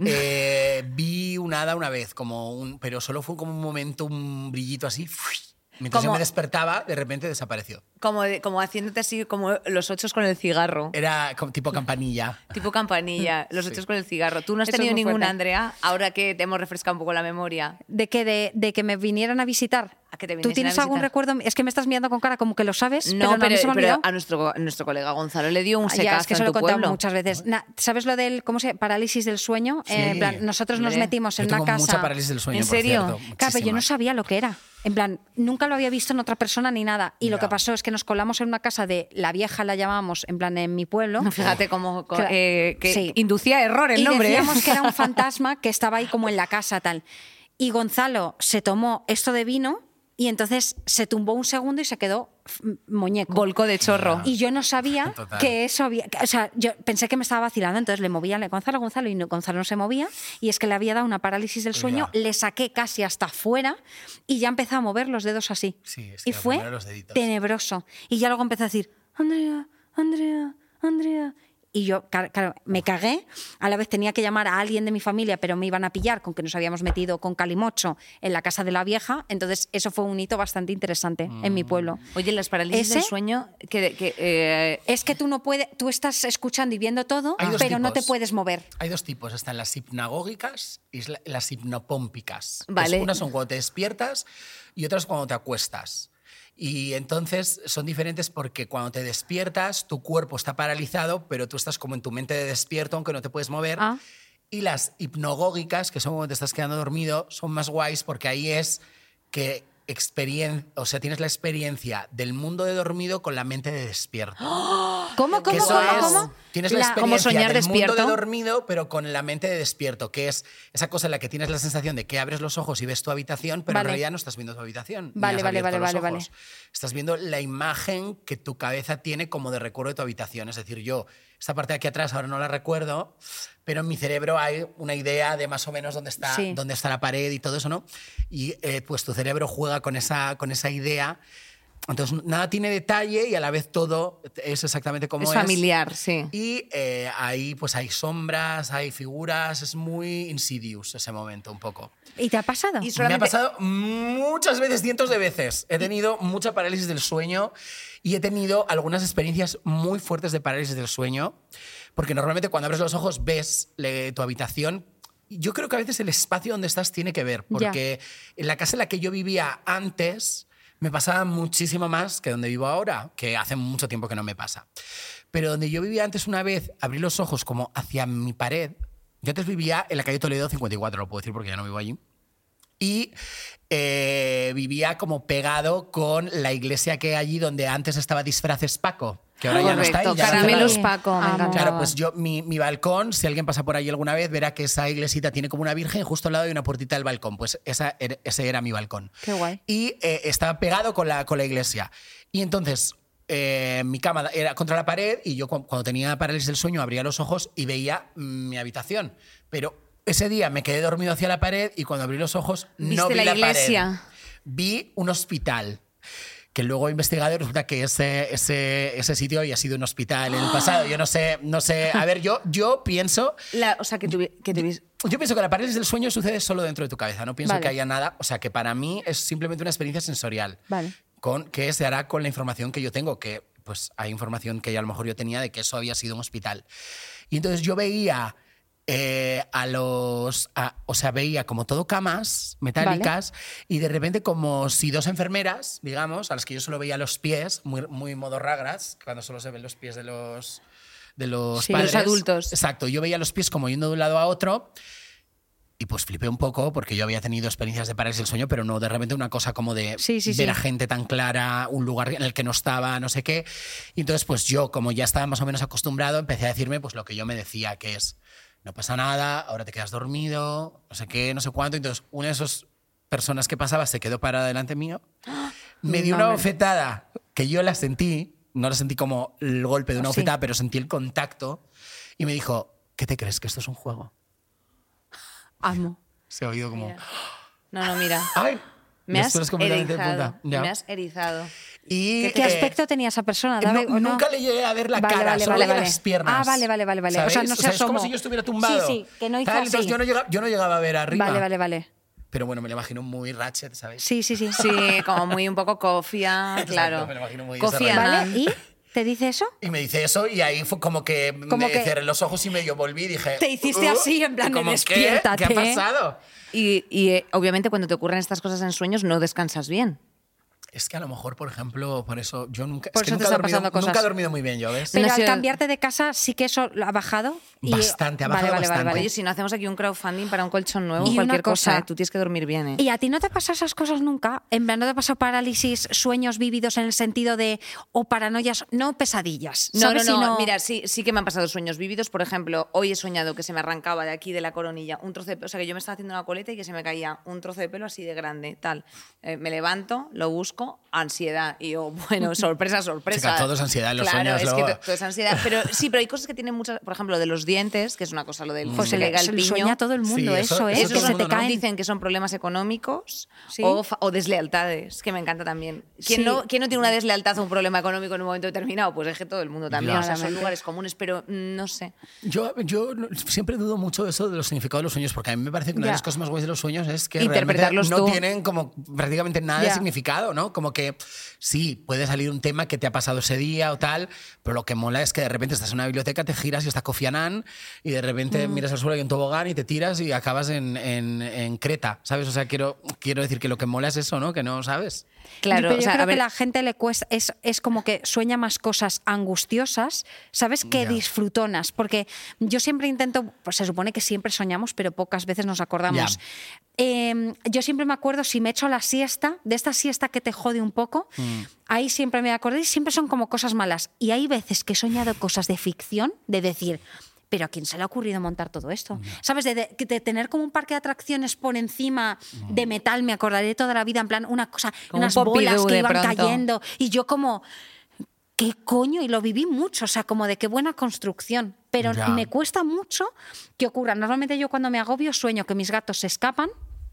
Eh, vi un hada una vez, como un, pero solo fue como un momento, un brillito así. Mientras yo Como- me despertaba, de repente desapareció. Como, de- como haciéndote así, como los ochos con el cigarro. Era como tipo campanilla. Tipo campanilla, los Sí. ochos con el cigarro. ¿Tú no has Eso es tenido muy ninguna, fuerte. Andrea? Ahora que te hemos refrescado un poco la memoria. ¿De que, de, de que me vinieran a visitar? ¿A que te ¿Tú viniesen tienes a algún visitar? recuerdo? Es que me estás mirando con cara como que lo sabes, No, pero, no, a mí pero, se me ha pero olvidado. a nuestro, a nuestro colega Gonzalo le dio un Ah, secazo ya, es que se en lo he tu contado pueblo. muchas veces. Na- ¿Sabes lo del cómo se parálisis del sueño? Sí. Eh, en plan, nosotros nos Hombre. metimos Yo en tengo una casa. mucha parálisis del sueño, ¿En por serio? cierto, Claro, pero yo no muchísima. sabía lo que era. En plan, nunca lo había visto en otra persona ni nada. Y lo Ya. que pasó es que nos colamos en una casa de la vieja, la llamábamos, en plan, en mi pueblo. Fíjate cómo co- Claro. eh, que Sí. inducía error el y nombre. ¿eh? decíamos que era un fantasma que estaba ahí como en la casa, tal. Y Gonzalo se tomó esto de vino y entonces se tumbó un segundo y se quedó f- muñeco. Volcó de chorro. Y yo no sabía Total. que eso había. que- O sea, yo pensé que me estaba vacilando, entonces le movía a Gonzalo, Gonzalo, y no, Gonzalo no se movía. Y es que le había dado una parálisis del sueño, Ya. le saqué casi hasta afuera y ya empezó a mover los dedos así. Sí, es que y lo fue primero los deditos. tenebroso. Y ya luego empecé a decir: Andrea, Andrea, Andrea. Y yo, claro, claro, me cagué. A la vez tenía que llamar a alguien de mi familia, pero me iban a pillar con que nos habíamos metido con calimocho en la casa de la vieja. Entonces, eso fue un hito bastante interesante en mi pueblo. Oye, las parálisis ¿Ese? del sueño, que, que, eh, Es que tú no puedes, tú estás escuchando y viendo todo, Hay dos pero no te tipos. puedes mover. Hay dos tipos, están las hipnagógicas y la- las hipnopómpicas. Vale. Es- unas son cuando te despiertas y otras cuando te acuestas. Y entonces son diferentes porque cuando te despiertas tu cuerpo está paralizado, pero tú estás como en tu mente de despierto, aunque no te puedes mover. Ah. Y las hipnogógicas, que son cuando te estás quedando dormido, son más guays porque ahí es que experien o sea, tienes la experiencia del mundo de dormido con la mente de despierto. ¿Cómo, Que cómo, eso cómo, es- cómo? Tienes la, La- experiencia como soñar del mundo despierto. de dormido, pero con la mente de despierto, que es esa cosa en la que tienes la sensación de que abres los ojos y ves tu habitación, pero Vale. en realidad no estás viendo tu habitación. ni Vale, has vale, abierto vale, los vale, ojos. Estás viendo la imagen que tu cabeza tiene como de recuerdo de tu habitación. Es decir, yo, esta parte de aquí atrás ahora no la recuerdo, pero en mi cerebro hay una idea de más o menos dónde está, Sí. dónde está la pared y todo eso, ¿no? Y eh, pues tu cerebro juega con esa, con esa idea. Entonces, nada tiene detalle y a la vez todo es exactamente como es es. familiar, sí. Y eh, ahí pues hay sombras, hay figuras, es muy insidious ese momento un poco. ¿Y te ha pasado? Y Me ha solamente- pasado muchas veces, cientos de veces. He tenido mucha parálisis del sueño y he tenido algunas experiencias muy fuertes de parálisis del sueño, porque normalmente cuando abres los ojos ves le- tu habitación. Yo creo que a veces el espacio donde estás tiene que ver, porque en la casa en la que yo vivía antes me pasaba muchísimo más que donde vivo ahora, que hace mucho tiempo que no me pasa. Pero donde yo vivía antes una vez, abrí los ojos como hacia mi pared. Yo antes vivía en la calle Toledo cincuenta y cuatro, lo puedo decir porque ya no vivo allí. Y eh, vivía como pegado con la iglesia que hay allí donde antes estaba Disfraces Paco. que ahora ya no está. Correcto, Y ya Caramelos Sí. Paco, me Amo. encanta. Claro, pues yo, mi, mi balcón, si alguien pasa por ahí alguna vez, verá que esa iglesita tiene como una virgen y justo al lado hay una puertita del balcón. Pues esa, era- ese era mi balcón. Qué guay. Y eh, estaba pegado con la, con la iglesia. Y entonces eh, mi cama era contra la pared y yo cu- cuando tenía parálisis del sueño abría los ojos y veía mm, mi habitación. Pero ese día me quedé dormido hacia la pared y cuando abrí los ojos no ¿Viste vi la la, iglesia? pared. Vi un hospital. Que luego he investigado y resulta que ese, ese, ese sitio había sido un hospital en el pasado. Yo no sé, no sé. A ver, yo, yo pienso. La- o sea, que, tuvi- que tuvis- Yo pienso que la parálisis del sueño sucede solo dentro de tu cabeza. No pienso Vale. que haya nada. O sea, que para mí es simplemente una experiencia sensorial. Vale. Con, que se hará con la información que yo tengo, que pues hay información que ya a lo mejor yo tenía de que eso había sido un hospital. Y entonces yo veía eh, a los... a- o sea, veía como todo camas metálicas y de repente como si dos enfermeras, digamos, a las que yo solo veía los pies, muy, muy modo Ragras, cuando solo se ven los pies de los, de los Sí, padres. los adultos. Exacto, yo veía los pies como yendo de un lado a otro. Y pues flipé un poco porque yo había tenido experiencias de parálisis del sueño, pero no de repente una cosa como de Sí, sí, ver sí. a gente tan clara, un lugar en el que no estaba, no sé qué. Y entonces pues yo, como ya estaba más o menos acostumbrado, empecé a decirme pues lo que yo me decía, que es, no pasa nada, ahora te quedas dormido, no sé qué, no sé cuánto. Entonces una de esas personas que pasaba se quedó parada delante mío, me dio una Mame. bofetada que yo la sentí, no la sentí como el golpe de una Sí. bofetada, pero sentí el contacto y me dijo, ¿qué te crees? ¿Que esto es un juego? Amo. Se ha oído como... Mira. No, no, mira. ¡Ay! Me Los has pelos completamente de erizado. punta. Ya. Me has erizado. Y, ¿Qué eh, aspecto tenía esa persona? no- Dame- ¿o no? nunca le llegué a ver la Vale, cara, vale, solo vale, veía vale. las piernas. Ah, vale, vale, vale, vale. O sea, ¿Sabéis? no se es como asomó. si yo estuviera tumbado. Sí, sí, que no hizo Tal, así. entonces yo no, llegaba, yo no llegaba a ver arriba. Vale, vale, vale. Pero bueno, me lo imagino muy Ratchet, ¿sabéis? Sí, sí, sí. Sí, como muy un poco cofia, Exacto, claro. me lo imagino muy Kofi desarrollado. Annan. ¿Vale? ¿Y te dice eso? Y me dice eso y ahí fue como que Como me que- cerré los ojos y medio volví y dije... Te hiciste "Uh", así, en plan de como, ¿qué? despiértate. ¿Qué ha pasado? Y, y, eh, obviamente cuando te ocurren estas cosas en sueños no descansas bien. Es que a lo mejor, por ejemplo, por eso yo nunca, Por es que eso te nunca, he están dormido, pasando cosas. nunca he dormido muy bien, yo, ¿ves? Pero No al sé- cambiarte de casa sí que eso lo ha bajado. y- Bastante, ha vale, bajado vale, vale, bastante. vale. Oye, si no hacemos aquí un crowdfunding para un colchón nuevo, Y una cualquier cosa, cosa- ¿eh? Tú tienes que dormir bien, ¿eh? ¿Y a ti no te pasan esas cosas nunca? En plan, ¿no te pasó parálisis, sueños vívidos en el sentido de, o paranoias, no pesadillas? No, no, ¿sabes? no, Sino- mira, sí, sí que me han pasado sueños vívidos. Por ejemplo, hoy he soñado que se me arrancaba de aquí de la coronilla un trozo de pelo, o sea, que yo me estaba haciendo una coleta y que se me caía un trozo de pelo así de grande, tal. Eh, me levanto, lo busco, ansiedad. Y yo, bueno, sorpresa, sorpresa. Chica, todo es ansiedad en los claro, sueños, es luego. que to- todo es ansiedad. Pero sí, pero hay cosas que tienen muchas, por ejemplo, de los dientes, que es una cosa lo del Pues se se le le, caiga se el le piño. sueña a todo el mundo Sí, eso- eso, ¿eh? eso Esos que todo se el te mundo, ¿no? caen. dicen que son problemas económicos Sí. o, fa- o deslealtades, que me encanta también. ¿Quién, Sí. no, ¿Quién no tiene una deslealtad o un problema económico en un momento determinado? Pues es que todo el mundo también. Ya. O sea, son Claramente. lugares comunes, pero mm, no sé. Yo, yo no- siempre dudo mucho de eso de los significados de los sueños, porque a mí me parece que una Ya. de las cosas más guays de los sueños es que Interpretarlos realmente no tú. tienen como prácticamente nada de Ya. significado, ¿no? Como que sí, puede salir un tema que te ha pasado ese día o tal, pero lo que mola es que de repente estás en una biblioteca, te giras y está Kofi Annan y de repente miras al suelo y un tobogán y te tiras y acabas en, en- en Creta, ¿sabes? O sea, quiero, quiero decir que lo que mola es eso, ¿no? Que no sabes. Claro, Pero o yo sea, creo a ver, que la gente le cuesta, es, es como que sueña más cosas angustiosas, ¿sabes? Que Ya. disfrutonas. Porque yo siempre intento, pues se supone que siempre soñamos, pero pocas veces nos acordamos. Ya. Eh, yo siempre me acuerdo, si me echo la siesta, de esta siesta que te jode un poco, Mm. ahí siempre me acuerdo y siempre son como cosas malas. Y hay veces que he soñado cosas de ficción, de decir... ¿Pero a quién se le ha ocurrido montar todo esto? ¿Sabes? De, de- de tener como un parque de atracciones por encima de metal, me acordaré toda la vida, en plan, una cosa, Como un unas Pompidou bolas que de iban pronto. cayendo. Y yo como, ¿qué coño? Y lo viví mucho, o sea, como de qué buena construcción. Pero Ya. me cuesta mucho que ocurra. Normalmente yo cuando me agobio sueño que mis gatos se escapan.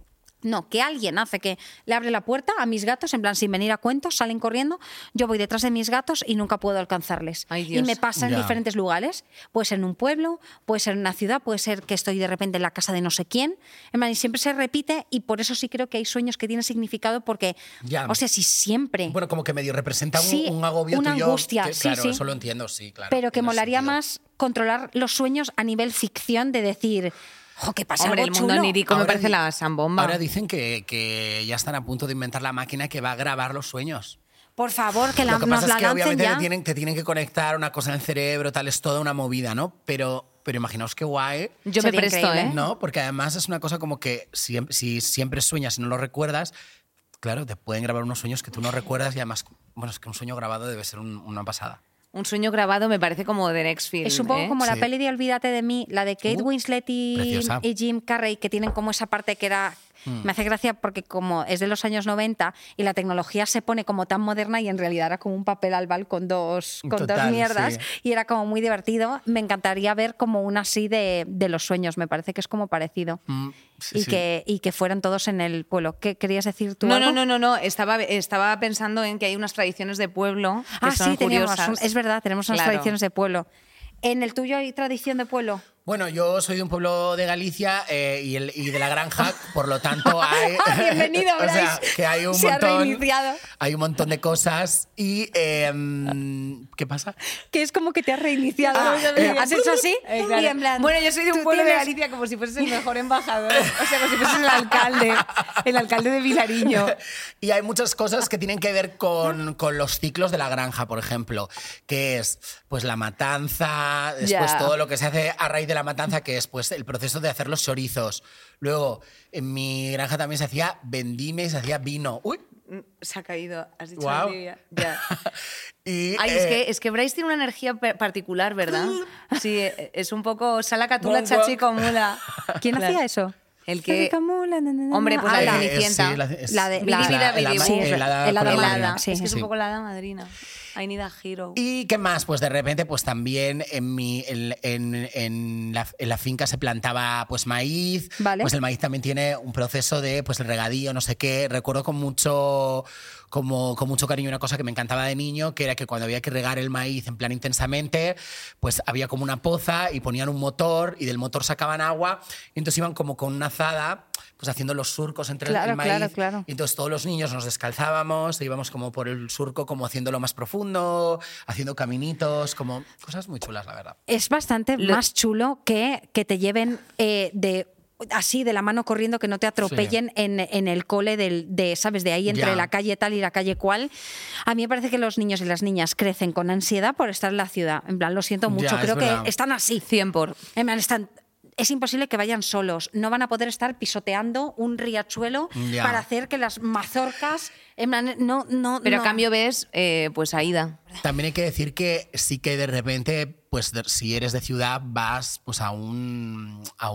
No, que alguien hace que le abre la puerta a mis gatos, en plan, sin venir a cuentos, salen corriendo. Yo voy detrás de mis gatos y nunca puedo alcanzarles. Ay, y Dios. me pasa en Ya. diferentes lugares. Puede ser en un pueblo, puede ser en una ciudad, puede ser que estoy de repente en la casa de no sé quién. En plan, y siempre se repite y por eso sí creo que hay sueños que tienen significado porque, Ya. o sea, si siempre... Bueno, como que medio representa un, Sí, un agobio una tuyo. angustia, que, sí, claro, sí. eso lo entiendo, sí, claro. pero que tiene molaría sentido. más controlar los sueños a nivel ficción de decir, jo, que pasa hombre, el algo mundo chulo. onírico me Ahora parece di- la zambomba. Ahora dicen que, que ya están a punto de inventar la máquina que va a grabar los sueños. Por favor, que la, Lo que nos pasa la es que lancen obviamente ya. te tienen, te tienen que conectar una cosa en el cerebro, tal, es toda una movida, ¿no? Pero, pero imaginaos qué guay, Yo me Sería presto, increíble. ¿eh? ¿no? Porque además es una cosa como que si, si siempre sueñas y no lo recuerdas, claro, te pueden grabar unos sueños que tú no recuerdas y además, bueno, es que un sueño grabado debe ser un- una pasada. Un sueño grabado me parece como The Next Film. Es un poco ¿eh? como la Sí. peli de Olvídate de mí, la de Kate Uh, Winslet y, preciosa. y Jim Carrey, que tienen como esa parte que era... Me hace gracia porque como es de los años noventa y la tecnología se pone como tan moderna y en realidad era como un papel albal con dos, con Total, dos mierdas sí. y era como muy divertido. Me encantaría ver como una así de, de los sueños, me parece que es como parecido. Mm, sí, y, sí. Que, y que fueran todos en el pueblo. ¿Qué querías decir tú? No, algo? no, no, no, no. Estaba, estaba pensando en que hay unas tradiciones de pueblo que Ah, son sí, teníamos, curiosas. es verdad, tenemos unas Claro. tradiciones de pueblo. ¿En el tuyo hay tradición de pueblo? Bueno, yo soy de un pueblo de Galicia eh, y, el, y de la granja, por lo tanto hay... Bienvenido, o sea, Bryce. que hay un Se ha montón... reiniciado. Hay un montón de cosas y... eh, ¿qué pasa? Que es como que te has reiniciado. Ah, eh, ¿Has hecho así? Eh, claro. Y en plan, Bueno, yo soy de un tú pueblo de tienes- Galicia como si fueses el mejor embajador. O sea, como si fueses el alcalde. El alcalde de Vilariño. Y hay muchas cosas que tienen que ver con, con los ciclos de la granja, por ejemplo, que es pues la matanza, después Ya. todo lo que se hace a raíz de la matanza, que es pues el proceso de hacer los chorizos. Luego, en mi granja también se hacía vendimia y se hacía vino. Uy. Se ha caído. Has dicho Guau. vendimia. Ya. Y, Ay, es eh, que, es que Bryce tiene una energía pe- particular, ¿verdad? Sí, eh, es un poco sala catula Guau, guau. chachi comula. ¿Quién Claro. hacía eso? El que... Camula, na, na, na, Hombre, pues na. la Ah, de eh, Cenicienta. sí, la, es- La de- es la- la- la- el- sí, el hada el hada con la madrina, madrina. sí. Es que es un Sí. poco la hada madrina. I need a hero. ¿Y qué más? Pues de repente, pues también en, mi, en, en- en la, en la finca se plantaba pues maíz. Vale. Pues el maíz también tiene un proceso de pues el regadío, no sé qué. Recuerdo con mucho, como, con mucho cariño una cosa que me encantaba de niño, que era que cuando había que regar el maíz en plan intensamente, pues había como una poza y ponían un motor y del motor sacaban agua y entonces iban como con una azada pues haciendo los surcos entre Claro, el maíz. claro, claro. Y entonces todos los niños nos descalzábamos, e íbamos como por el surco, como haciéndolo más profundo, haciendo caminitos, como cosas muy chulas, la verdad. Es bastante Lo- más chulo que, que te lleven eh, de así de la mano corriendo, que no te atropellen en, en el cole del, de, ¿sabes? De ahí entre Ya. la calle tal y la calle cual. A mí me parece que los niños y las niñas crecen con ansiedad por estar en la ciudad. En plan, lo siento mucho, Ya, es creo que verdad. están así. cien por. En plan, están... Es imposible que vayan solos. No van a poder estar pisoteando un riachuelo Ya. para hacer que las mazorcas... En plan, no, no, Pero no. a cambio ves, eh, pues Aida. También hay que decir que sí que de repente, pues de- si eres de ciudad, vas pues a un, a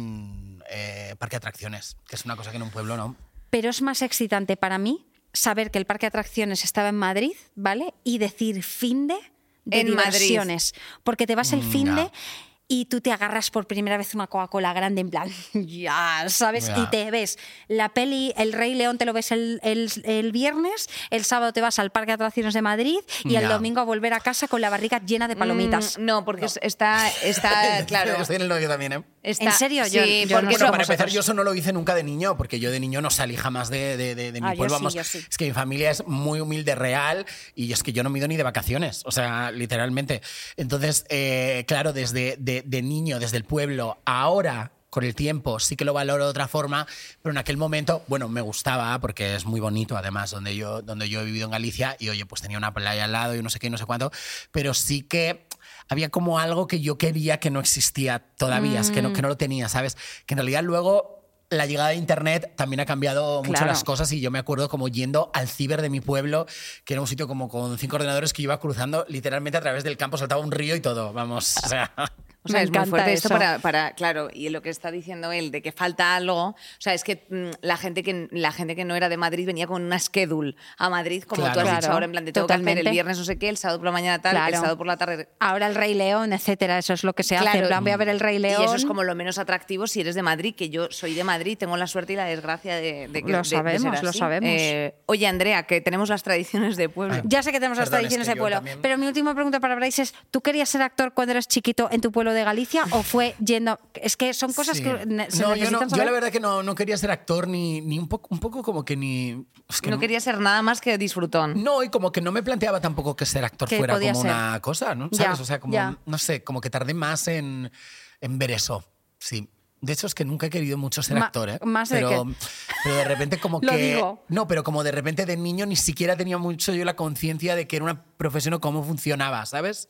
un eh, parque de atracciones, que es una cosa que en un pueblo no. Pero es más excitante para mí saber que el parque de atracciones estaba en Madrid, ¿vale? Y decir fin de, de En Madrid. diversiones. Porque te vas el Mm, fin ya. de y tú te agarras por primera vez una Coca-Cola grande en plan, ya, ¿sabes? Ya. Y te ves la peli El Rey León, te lo ves el, el- el viernes, el sábado te vas al parque de atracciones de Madrid y el Ya. domingo a volver a casa con la barriga llena de palomitas. Mm, no, porque es- está, está claro. Estoy en el novio también, ¿eh? Está- ¿En serio? Yo- Sí, yo no porque sé Bueno, somos para empezar, otros. yo eso no lo hice nunca de niño, porque yo de niño no salí jamás de, de, de- de mi Ah, yo pueblo. sí, Vamos, yo sí. es que mi familia es muy humilde, real, y es que yo no me he ido ni de vacaciones, o sea, literalmente. Entonces, eh, claro, desde de, de niño, desde el pueblo, ahora con el tiempo sí que lo valoro de otra forma, pero en aquel momento, bueno, me gustaba porque es muy bonito además donde yo, donde yo he vivido en Galicia y oye, pues tenía una playa al lado y no sé qué y no sé cuánto, pero sí que había como algo que yo quería que no existía todavía, es que, no, que no lo tenía, ¿sabes? Que en realidad luego... La llegada de Internet también ha cambiado mucho Claro. las cosas y yo me acuerdo como yendo al ciber de mi pueblo, que era un sitio como con cinco ordenadores que iba cruzando literalmente a través del campo, saltaba un río y todo, vamos, o sea... O sea, Me es muy encanta fuerte esto eso. para, para, claro, y lo que está diciendo él, de que falta algo, o sea, es que mm, la gente que la gente que no era de Madrid venía con una schedule a Madrid, como Claro. tú has dicho Claro, ahora, en plan, de tengo que hacer el totalmente. viernes no sé qué, el sábado por la mañana tal, Claro. el sábado por la tarde... Ahora el Rey León, etcétera, eso es lo que se hace. En plan, voy a ver el Rey León. Y eso es como lo menos atractivo si eres de Madrid, que yo soy de Madrid, tengo la suerte y la desgracia de, de que Lo de- de sabemos, ser lo así. sabemos. Eh, oye, Andrea, que tenemos las tradiciones de pueblo. Ay, Ya sé que tenemos las Perdón, tradiciones es que de yo pueblo, también- pero mi última pregunta para Bryce es, ¿tú querías ser actor cuando eras chiquito en tu pueblo de Galicia o fue yendo...? Es que son cosas Sí. que ne- se no, yo, necesitan no, yo saber. la verdad que no, no quería ser actor ni, ni un, poco, un poco como que ni... es que no quería ser nada más que disfrutón. No, y como que no me planteaba tampoco que ser actor Que fuera podía como ser. una cosa, ¿no? Ya, ¿Sabes? O sea, como, ya. no sé, como que tardé más en, en ver eso, sí. De hecho, es que nunca he querido mucho ser Ma- actor, ¿eh? más de pero, que- pero de repente como Lo que... digo. No, pero como de repente de niño ni siquiera tenía mucho yo la conciencia de que era una profesión o cómo funcionaba, ¿sabes?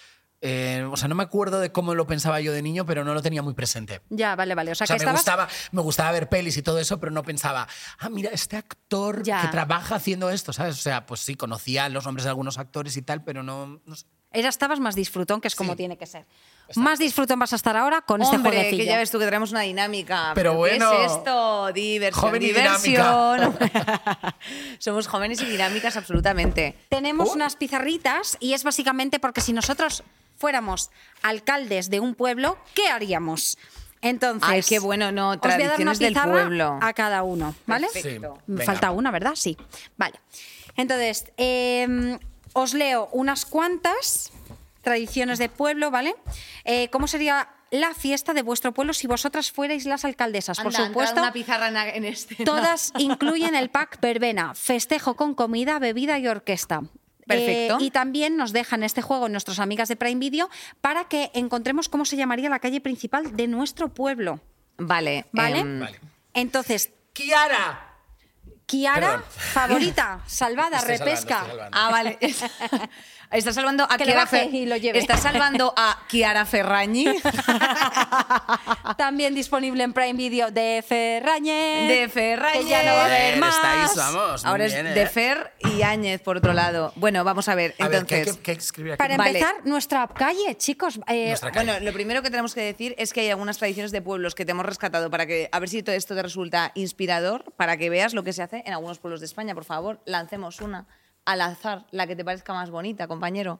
Eh, o sea, no me acuerdo de cómo lo pensaba yo de niño, pero no lo tenía muy presente. Ya, vale, vale. O sea, O sea, que me, estabas... gustaba, me gustaba ver pelis y todo eso, pero no pensaba, ah, mira, este actor Ya. que trabaja haciendo esto, ¿sabes? O sea, pues sí, conocía los nombres de algunos actores y tal, pero no, no sé. Era, estabas más disfrutón, que es como Sí. tiene que ser. Exacto. Más disfrutón vas a estar ahora con este Hombre, jueguecillo. que ya ves tú que traemos una dinámica. Pero bueno. ¿Qué es esto? Diversión, Joven y diversión. Somos jóvenes y dinámicas absolutamente. Tenemos Oh. unas pizarritas y es básicamente porque si nosotros fuéramos alcaldes de un pueblo, ¿qué haríamos? Entonces, Ay, qué bueno, no, os voy a dar una tradiciones del pizarra pueblo. a cada uno, ¿vale? Perfecto. Sí, venga. Falta una, ¿verdad? Sí. Vale. Entonces, eh, os leo unas cuantas tradiciones de pueblo, ¿vale? Eh, ¿Cómo sería la fiesta de vuestro pueblo si vosotras fuerais las alcaldesas? Por Anda, ha entrado supuesto, una pizarra en- en este. todas incluyen el pack verbena, festejo con comida, bebida y orquesta. Perfecto. Eh, y también nos dejan este juego nuestras amigas de Prime Video para que encontremos cómo se llamaría la calle principal de nuestro pueblo. Vale. ¿Vale? em, Vale. Entonces, ¡Kiara! Kiara, Perdón. favorita, salvada, Estoy salvando, repesca. estoy salvando. Ah, vale. Estás salvando a Que le Kiara baje Fer- y lo lleve. Estás salvando a Kiara Ferrañi. También disponible en Prime Video de Ferrañez. De Ferrañez. Que ya no va a haber Bien, más. estáis, vamos. muy Ahora es bien, ¿eh? de Fer y Áñez, por otro lado. Bueno, vamos a ver. A ver, ¿qué hay Entonces, que, qué hay que escribir aquí? Para Vale. empezar, nuestra calle, chicos. eh, Nuestra calle. bueno, lo primero que tenemos que decir es que hay algunas tradiciones de pueblos que te hemos rescatado para que, a ver si todo esto te resulta inspirador, para que veas lo que se hace en algunos pueblos de España. Por favor, lancemos una al azar, la que te parezca más bonita, compañero.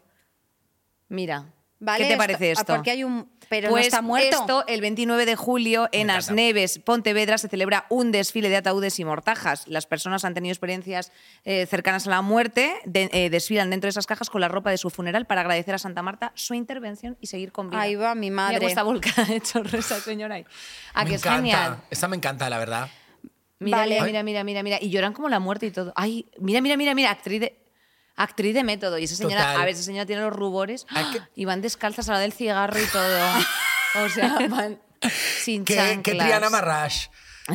Mira, ¿vale? ¿qué te parece Esto- esto? Porque hay un. Pero Pues no está muerto. esto, el veintinueve de julio, en Me As encanta. Neves, Pontevedra, se celebra un desfile de ataúdes y mortajas. Las personas han tenido experiencias eh, cercanas a la muerte, de- eh, desfilan dentro de esas cajas con la ropa de su funeral para agradecer a Santa Marta su intervención y seguir con vida. Ahí va mi Mira madre. cómo está volcada de chorro esa señora ahí. Ah, me que es encanta. genial. Esta me encanta, la verdad. Mira, Vale. mira, mira, mira, mira. Y lloran como la muerte y todo. Ay, mira, mira, mira, mira, actriz de... Actriz de método. Y esa señora, Total. a ver, esa señora tiene los rubores Ay, que- y van descalzas a la del cigarro y todo. O sea, van sin ¿Qué, chanclas. qué Triana Marrash?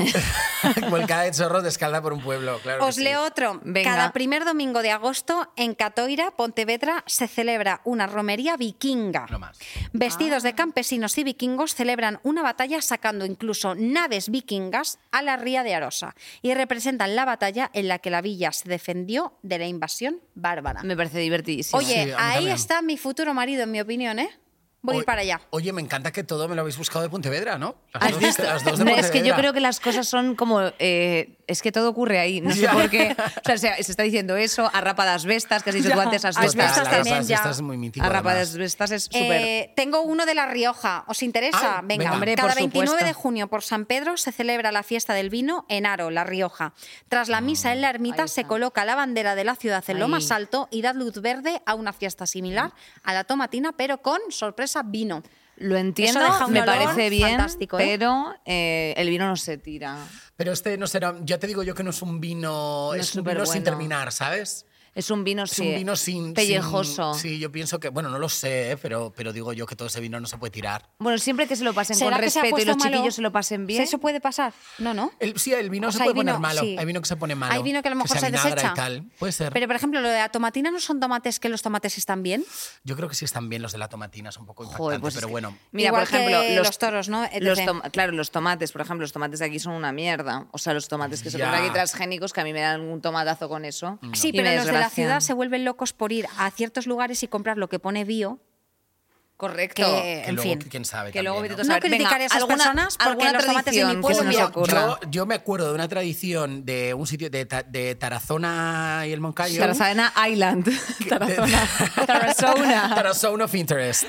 Volcada de chorros de escalda por un pueblo, claro. Os que sí. leo otro. Venga. Cada primer domingo de agosto en Catoira, Pontevedra, se celebra una romería vikinga. No más. Vestidos Ah. de campesinos y vikingos celebran una batalla sacando incluso naves vikingas a la ría de Arosa y representan la batalla en la que la villa se defendió de la invasión bárbara. Me parece divertidísimo. Oye, Sí, a mí ahí también. está mi futuro marido, en mi opinión, ¿eh? Voy a ir Oye- para allá. Oye, me encanta que todo me lo habéis buscado de Pontevedra, ¿no? Las ¿Has dos- visto? las dos de No, es que yo Pontevedra. creo que las cosas son como... eh, es que todo ocurre ahí. No sé Ya. por qué. O sea, se, se está diciendo eso, arrapadas vestas, que has dicho Ya. tú antes, as Asbestas vestas. Total, también, las ya. Asbestas es muy mítico, Arrapadas además. vestas es súper... Eh, tengo uno de La Rioja. ¿Os interesa? Ay, venga, venga. Hombre, cada por veintinueve supuesto. de junio por San Pedro se celebra la fiesta del vino en Aro, La Rioja. Tras la misa en la Ahí ermita está. se coloca la bandera de la ciudad en lo Ahí. más alto y da luz verde a una fiesta similar a la tomatina, pero con sorpresa vino. Lo entiendo, Eso deja un me olor parece bien, fantástico, ¿eh? pero eh, el vino no se tira. Pero este no será. Ya te digo yo que no es un vino. No es es un vino sin superbueno. terminar, ¿sabes? Es un vino, Es sí, un vino sin. pellejoso. sin- sí, yo pienso que. Bueno, no lo sé, ¿eh? pero, pero digo yo que todo ese vino no se puede tirar. Bueno, siempre que se lo pasen ¿Será con que se ha respeto y puesto los malo? chiquillos se lo pasen bien. ¿Eso puede pasar? No, no. El- sí, el vino O se sea, puede hay vino- poner malo. sí. Hay vino que se pone malo. Hay vino que a lo mejor se, avinagra desecha. y tal. Puede ser. Pero, por ejemplo, lo de la tomatina no son tomates que los tomates están bien. Yo creo que sí están bien los de la tomatina, es un poco impactante, Joder, pues es pero que- bueno. Mira, Igual por ejemplo, que los, los toros, ¿no? Los etcétera. tom- claro, los tomates, por ejemplo, los tomates de aquí son una mierda. O sea, los tomates que se Ya. compran aquí transgénicos, que a mí me dan un tomatazo con eso. Sí, y pero me los de la desgracian. ciudad se vuelven locos por ir a ciertos lugares y comprar lo que pone bio. Correcto. que- Que en luego, fin. quién sabe. Que luego también, vete tú ¿no? a No saber. Venga, criticaré a esas ¿alguna- personas porque alguna los tomates de mi tradición pueblo, que se nos mira, ocurra? Yo, yo me acuerdo de una tradición de un sitio de, Ta- de Tarazona y el Moncayo. Tarazona Island. Tarazona. Tarazona. Tarazona of Interest.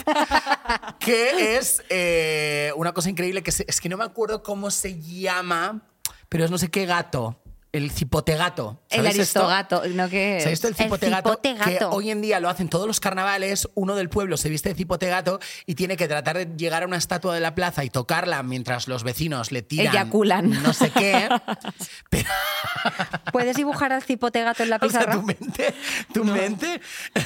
Que es eh, una cosa increíble que se- es que no me acuerdo cómo se llama, pero es no sé qué gato. El cipotegato. El ¿Sabéis esto? aristogato. ¿No qué es? ¿Sabéis esto? El El cipotegato, cipotegato. que hoy en día lo hacen todos los carnavales, uno del pueblo se viste de cipotegato y tiene que tratar de llegar a una estatua de la plaza y tocarla mientras los vecinos le tiran Eyaculan. no sé qué. Pero, ¿Puedes dibujar al cipote gato en la o sea, pizarra? tu mente, tu mente.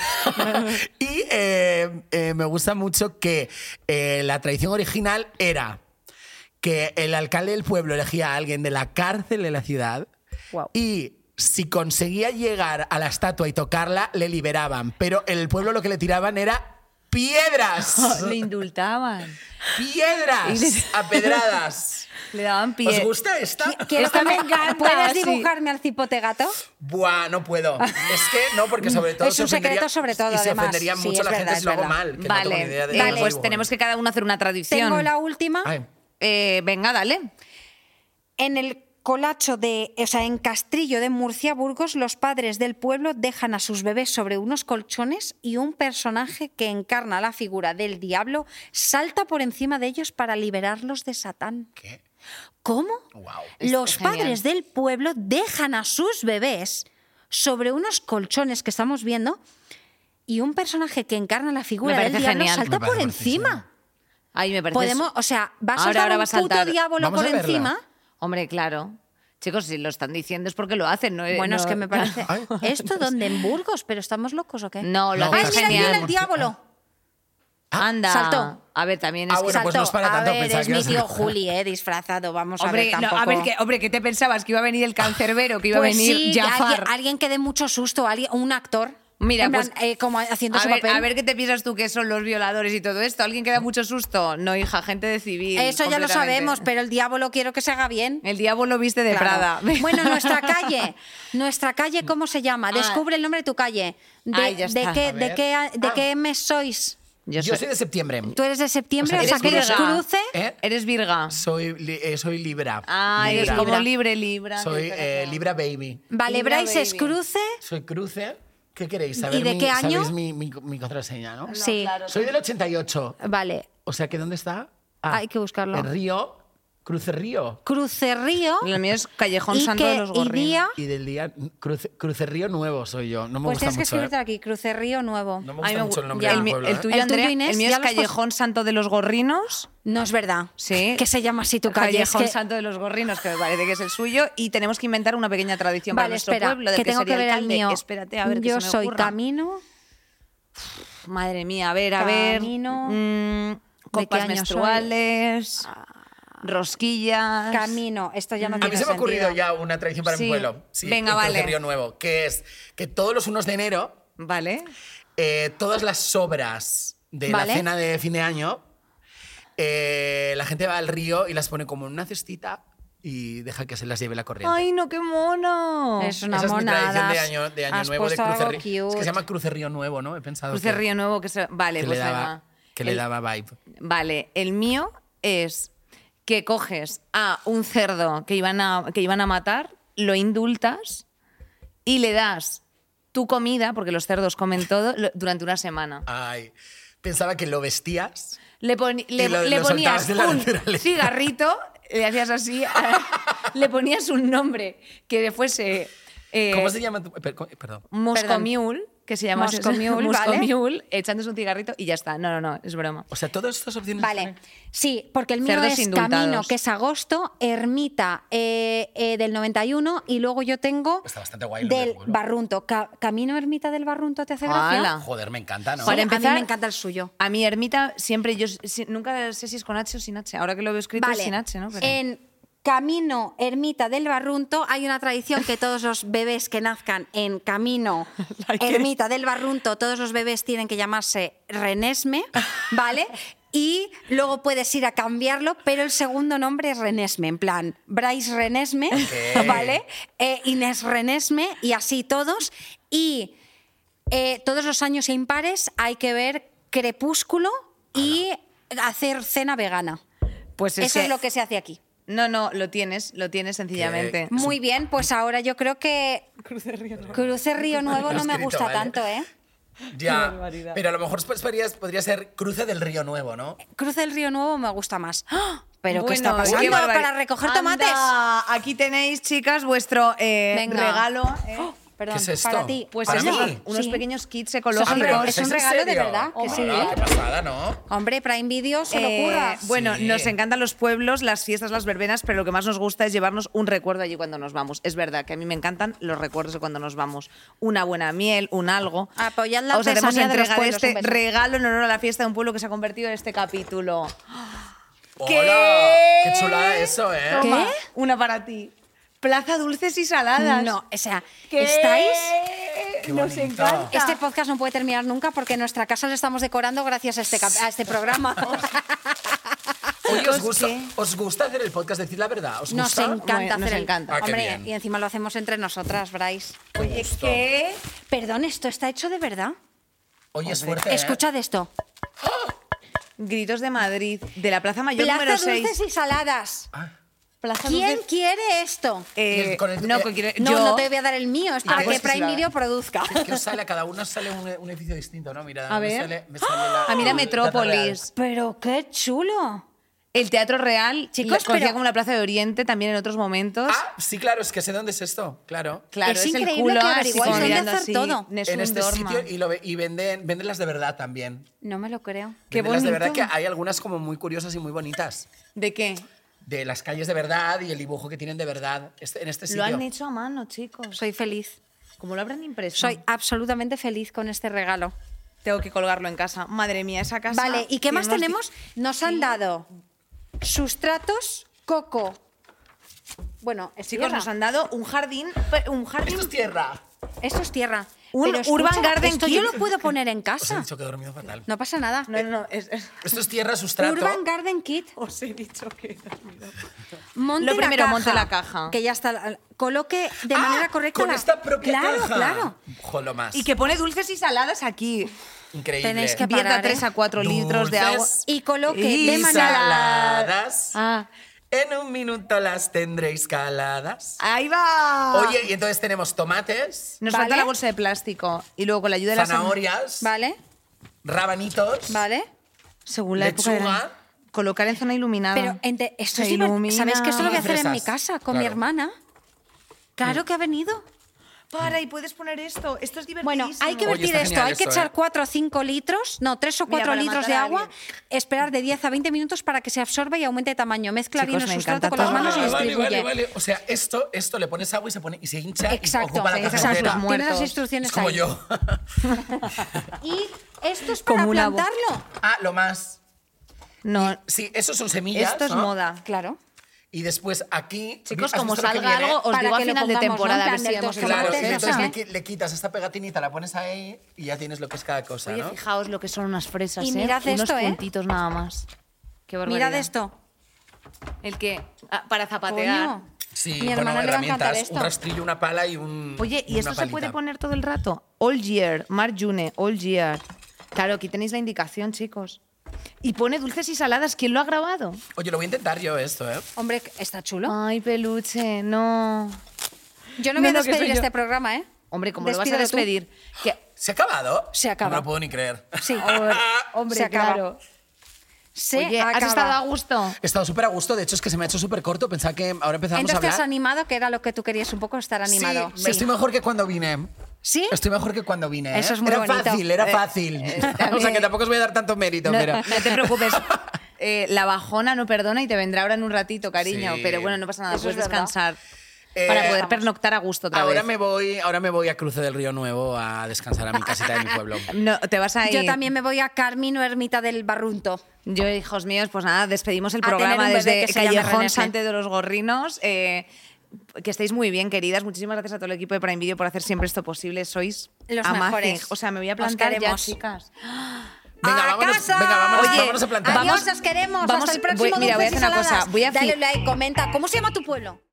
Y eh, eh, me gusta mucho que eh, la tradición original era que el alcalde del pueblo elegía a alguien de la cárcel de la ciudad. Guau. Y si conseguía llegar a la estatua y tocarla, le liberaban. Pero en el pueblo lo que le tiraban era piedras. Le indultaban. ¡Piedras! ¡A pedradas! Le daban pie. ¿Os gusta esta? Quiero Esta que me me encanta, ¿Puedes sí. dibujarme al cipote gato? Buah, no puedo. Es que no, porque sobre todo Es se un secreto ofendería- sobre todo, Y se además. ofendería Sí, mucho es la verdad, gente es si lo hago verdad. mal. Que no Vale, tengo ni idea de vale, cómo pues dibujo. tenemos que cada uno hacer una tradición. Tengo la última. Ay, Eh, venga, dale. En el colacho de, o sea, en Castrillo de Murcia, Burgos, los padres del pueblo dejan a sus bebés sobre unos colchones y un personaje que encarna la figura del diablo salta por encima de ellos para liberarlos de Satán. ¿qué? ¿Cómo? Wow. Los Es genial. padres del pueblo dejan a sus bebés sobre unos colchones que estamos viendo y un personaje que encarna la figura Me del parece diablo genial. salta Me por parece encima. Ay, me parece... Podemos, o sea, va a Ahora, saltar ahora un va a saltar. puto diablo Vamos por a verla. encima. Hombre, claro. Chicos, si lo están diciendo es porque lo hacen, ¿no? Bueno, no- es que me parece. Ay. ¿Esto dónde? ¿En Burgos? ¿Pero estamos locos o qué? No, lo No, ¡Ay, hacen mira, genial. viene el diablo! Anda. saltó. A ver, también es Ah, que... bueno, pues no es para a tanto, ver, pensaba es que mi ibas a- tío Juli, eh, disfrazado. Vamos a Hombre, ver, no, tampoco. a ver, ¿qué, hombre, ¿qué te pensabas? ¿Que iba a venir el cancerbero? ¿Que iba Pues a venir sí, Jafar? alguien, alguien que dé mucho susto, alguien, un actor. Mira, en plan, pues, eh, como haciendo A su ver, papel. a ver qué te piensas tú que son los violadores y todo esto. ¿Alguien que da mucho susto? No, hija, gente de civil. Eso ya lo completamente. sabemos, pero el diablo quiero que se haga bien. El diablo viste de Claro. Prada. Bueno, nuestra calle. Nuestra calle, ¿cómo se llama? Descubre el nombre de tu calle. ¿De, Ay, ya de está. qué, A de, ver. qué, de Ah. qué mes sois? Yo Yo soy, soy de septiembre. Tú eres de septiembre, O o sea, sea, eres que eres virga. cruce. ¿Eh? Eres virga. Soy, li- eh, soy Libra. Ah, eres Libra. como libre, libra. Soy eh, Libra Baby. Vale, Libra Bryce es baby. cruce. Soy cruce. ¿Qué queréis? ¿Saber ¿Y de mi- qué año? Sabéis mi, mi, mi contraseña, ¿no? Sí. claro. Soy del ochenta y ocho. Vale. O sea, que ¿dónde está? Hay que buscarlo. En Río, Cruce Río. Cruce Río. Lo mío es Callejón ¿Y, Santo qué- de los y Gorrinos. día? Y del día, Cruce, Cruce Río Nuevo soy yo. No me Pues gusta tienes que mucho. escribirte ¿eh? aquí, Cruce Río Nuevo. No me A mí gusta me mucho gu- el nombre el, del mi- pueblo. el ¿eh? tuyo, ¿El Andrea, tuyo, Inés? el mío ¿Ya es lo has Callejón Santo de los Gorrinos. No es verdad. Sí. Que se llama así tu calle. Es Callejón que- Santo de los Gorrinos, que me parece que es el suyo, y tenemos que inventar una pequeña tradición para Vale, nuestro espera, pueblo. del que tengo sería que ver el alcalde. mío. Espérate, a ver qué Yo se me soy ocurra. Camino. Madre mía, a ver, a ver. Camino. mm, qué copas año soy? menstruales, rosquillas. Camino. Esto ya no A tiene mí se me ha ocurrido sentido. ya una tradición para Sí. mi pueblo. Sí, Venga, en Cruce vale. Río Nuevo, que es que todos los unos de enero, Vale. eh, todas las sobras de Vale. la cena de fin de año, eh, la gente va al río y las pone como en una cestita y deja que se las lleve la corriente. ¡Ay, no, qué mono! Es una Esa es mi tradición monada. de año, de año Has nuevo de puesto Cruce algo Río. Es que cute. se llama Cruce Río Nuevo, ¿no? He pensado Cruce que, Río Nuevo, que se... Vale, que pues le venga. daba, que le El- daba vibe. Vale, el mío es que coges a un cerdo que iban a, que iban a matar, lo indultas y le das tu comida, porque los cerdos comen todo, lo- durante una semana. Ay, pensaba que lo vestías. Le, poni- le, Y lo- le lo ponías soltabas de la un naturaleza. cigarrito, le hacías así, le ponías un nombre que fuese... eh, ¿Cómo se llama tu...? per- Perdón. Moscomiul, que se llama así, Moscomiul, Moscomiul, echándose un cigarrito y ya está. No, no, no, es broma. O sea, todas estas opciones... Vale, sí, porque el mío Cerdos es indultados. Camino, que es agosto, Ermita eh, eh, del noventa y uno y luego yo tengo Está bastante guay el nombre del del pueblo. Barrunto. Ca- Camino Ermita del Barrunto, ¿te hace gracia? ¡Hala! Joder, me encanta, ¿no? Para a empezar- mí me encanta el suyo. A mi ermita siempre, yo si- nunca sé si es con H o sin H. Ahora que lo veo escrito Vale, es sin H, ¿no? Pero- en Camino Ermita del Barrunto hay una tradición que todos los bebés que nazcan en Camino Ermita del Barrunto, todos los bebés tienen que llamarse Renesme, ¿vale? Y luego puedes ir a cambiarlo, pero el segundo nombre es Renesme, en plan Bryce Renesme, Ok. ¿vale? Eh, Inés Renesme y así todos. Y eh, todos los años impares hay que ver Crepúsculo y hacer cena vegana. Pues es Eso es que- lo que se hace aquí. No, no, lo tienes, lo tienes sencillamente. Que- Muy bien, pues ahora yo creo que Cruce Río Nuevo Lo he no me escrito, gusta ¿vale? tanto, ¿eh? Ya, pero a lo mejor pues, podría, podría ser Cruce del Río Nuevo, ¿no? Cruce del Río Nuevo me gusta más. ¡Ah! ¿Pero qué Bueno, está pasando qué barbaridad. para recoger Anda, tomates? Aquí tenéis, chicas, vuestro eh, Venga. regalo. eh. Oh, perdón, ¿Qué es esto? para ti. Pues ¿Para es mí? unos, unos Sí. pequeños kits Eso ecológicos. es un re- es ¿Es un en regalo de serio? verdad, que sí. Ah, qué pasada, ¿no? Hombre, Prime Video se lo Eh, curra. bueno, Sí. nos encantan los pueblos, las fiestas, las verbenas, pero lo que más nos gusta es llevarnos un recuerdo allí cuando nos vamos. Es verdad que a mí me encantan los recuerdos de cuando nos vamos. Una buena miel, un algo. Apoyad la Os haremos artesanía de los entrega de pueblos, un este beso. regalo en honor a la fiesta de un pueblo que se ha convertido en este capítulo. ¡Hola! ¿Qué? ¡Qué chulada eso, eh! Toma, ¿Qué? Una para ti. Plaza Dulces y Saladas. No, o sea, ¿Qué? ¿estáis? Qué Nos bonito. encanta. Este podcast no puede terminar nunca porque nuestra casa la estamos decorando gracias a este, cap- a este programa. Oye, ¿os Chicos, gusta, ¿qué? ¿os gusta hacer el podcast? Decid la verdad. ¿Os Nos gusta? encanta Bueno, nos hacer el... encanta. Ah, qué Hombre, bien. y encima lo hacemos entre nosotras, Bryce. Oye, ¿qué? Perdón, ¿esto está hecho de verdad? Oye, es fuerte, ¿eh? Escuchad esto. Gritos de Madrid, de la Plaza Mayor Plaza número Dulces seis. y Saladas. Ah, Plaza ¿Quién Dulces- quiere esto? Eh, Con el- no, eh, que quiere- No, yo- no te voy a dar el mío, es ¿Y para cómo que es que Prime se la- Video produzca. ¿Qué, qué os sale? A cada uno sale un, un edificio distinto, ¿no? Mira, A me ver. sale, me sale la, Ah, mira el Metrópolis. Pero qué chulo. El Teatro Real, Chicos, chicos, conocida pero- como la Plaza de Oriente también en otros momentos. Ah, sí, claro, es que sé dónde es esto, claro. Claro, es es, el increíble culo que así, averiguáis como dónde mirando hacer así, todo. Nessun En este Dorma. sitio y, lo, ve- y venden, venden las de verdad también. No me lo creo. Qué Venden las de bonito. verdad que hay algunas como muy curiosas y muy bonitas. ¿De qué? De las calles de verdad y el dibujo que tienen de verdad este- en este sitio. Lo han hecho a mano, chicos. Soy feliz. ¿Cómo lo habrán impreso? Soy absolutamente feliz con este regalo. Tengo que colgarlo en casa. Madre mía, esa casa. Vale, ¿y qué tiene más unos di- tenemos? Nos han dado sustratos, coco. Bueno, es Chicos, tierra. nos han dado un jardín. pe- Un jardín. Esto es tierra. Esto es tierra. Un Pero Urban escucha, Garden esto Kit. yo lo puedo poner en Os he casa. dicho que he dormido fatal. No pasa nada. No, no, no. Es, es- Esto es tierra, sustrato. Urban Garden Kit. Os he dicho que. Monte Lo la primero, caja, monte la caja. Que ya está. Coloque de manera Ah, correcta. Con la- esta propia claro, caja. Claro, Jo, lo más. Y que pone dulces y saladas aquí. Increíble. Tenéis que Vierta parar, tres ¿eh? a cuatro litros de agua. Dulces Y coloque Y de y manera. saladas. Ah. En un minuto las tendréis caladas. Ahí va. Oye, y entonces tenemos tomates, Nos Vale. falta la bolsa de plástico. Y luego con la ayuda de la zanahorias, Vale, rabanitos, vale. Según la época de la- lechuga. Colocar en zona iluminada. Pero ente- esto Se es divertido. ilumina. ¿Sabéis que esto lo voy a Y hacer en mi fresas, casa con mi claro. hermana? Claro que ha venido. Para, y puedes poner esto. Esto es divertido. Bueno, hay que Oye, vertir está esto. genial Hay que eso, echar ¿eh? cuatro o cinco litros, no, tres o Mira, cuatro para litros matar de a agua, alguien. esperar de diez a veinte minutos para que se absorba y aumente de tamaño. Mezcla Chicos, bien el me sustrato encanta con las todo. manos y Ah, vale, distribuye. vale, vale. O sea, esto, esto le pones agua y se pone y se hincha Exacto, y ocupa la caja exacto. entera. Los Tienes las muertos. instrucciones Es como ahí. yo. Y esto es para Como una bo- plantarlo. Ah, lo más. No, Sí, esos son semillas. esto es ¿no? moda. Claro. Y después aquí. Chicos, ¿has como visto lo que salga viene? algo, os Para digo a que lo final de pongamos, ¿no? temporada En a ver plan si del hemos tomates, Claro, tomates, y no entonces sé le, qué. qui- le quitas esta pegatinita, la pones ahí y ya tienes lo que es cada cosa, Oye, ¿no? fijaos lo que son unas fresas, Y ¿eh? mirad Unos esto, ¿eh? puntitos nada más. Qué barbaridad. Mirad esto. El que ah, para zapatear. Coño. Sí, Mi bueno, hermana le va a encantar herramientas, esto. un rastrillo, una pala y un. Oye, ¿y una esto se puede palita. poner todo el rato? All year, Marc June, all year. Claro, aquí tenéis la indicación, chicos. Y pone dulces y saladas. ¿Quién lo ha grabado? Oye, lo voy a intentar yo esto, ¿eh? Hombre, está chulo. Ay, peluche, no. Yo no voy a No, no, que despedir soy yo. este programa, ¿eh? Hombre, ¿cómo lo vas a Despídelo tú. despedir? Que- ¿Se ha acabado? Se acaba. No me lo puedo ni creer. Sí. Hombre, Se acaba. claro. Se Oye, ¿has acaba. estado a gusto? He estado súper a gusto, de hecho es que se me ha hecho súper corto, pensaba que ahora empezamos Entonces a te has hablar. animado, que era lo que tú querías un poco, estar animado. Sí, estoy mejor que cuando vine. ¿Sí? Estoy mejor que cuando vine. ¿eh? Eso es muy era bonito. fácil, era Eh, fácil. eh, o sea que tampoco os voy a dar tanto mérito, No, pero. no te preocupes. Eh, la bajona no perdona y te vendrá ahora en un ratito, cariño. Sí. Pero bueno, no pasa nada, Eso puedes es verdad. descansar. Eh, para poder Vamos. pernoctar a gusto otra Ahora vez. me voy, ahora me voy a Cruce del Río Nuevo a descansar a mi casita de mi pueblo. No, te vas a ir. Yo también me voy a Carmino Ermita del Barrunto. Yo, hijos míos, pues nada, despedimos el A tener programa un bebé desde que se llame Callejón Renesme. Sante de los Gorrinos. Eh, que estéis muy bien, queridas. Muchísimas gracias a todo el equipo de Prime Video por hacer siempre esto posible. Sois Los amazing. mejores. O sea, me voy a Os plantar ya, queremos. chicas. Venga, ¡A vámonos, casa! venga, vámonos, Oye, vámonos a plantar. Adiós, Vamos- os queremos. vamos- Hasta el próximo voy- mira, voy a Dulces y hacer una cosa, Saladas. voy a fi- Dale like, comenta. ¿Cómo se llama tu pueblo?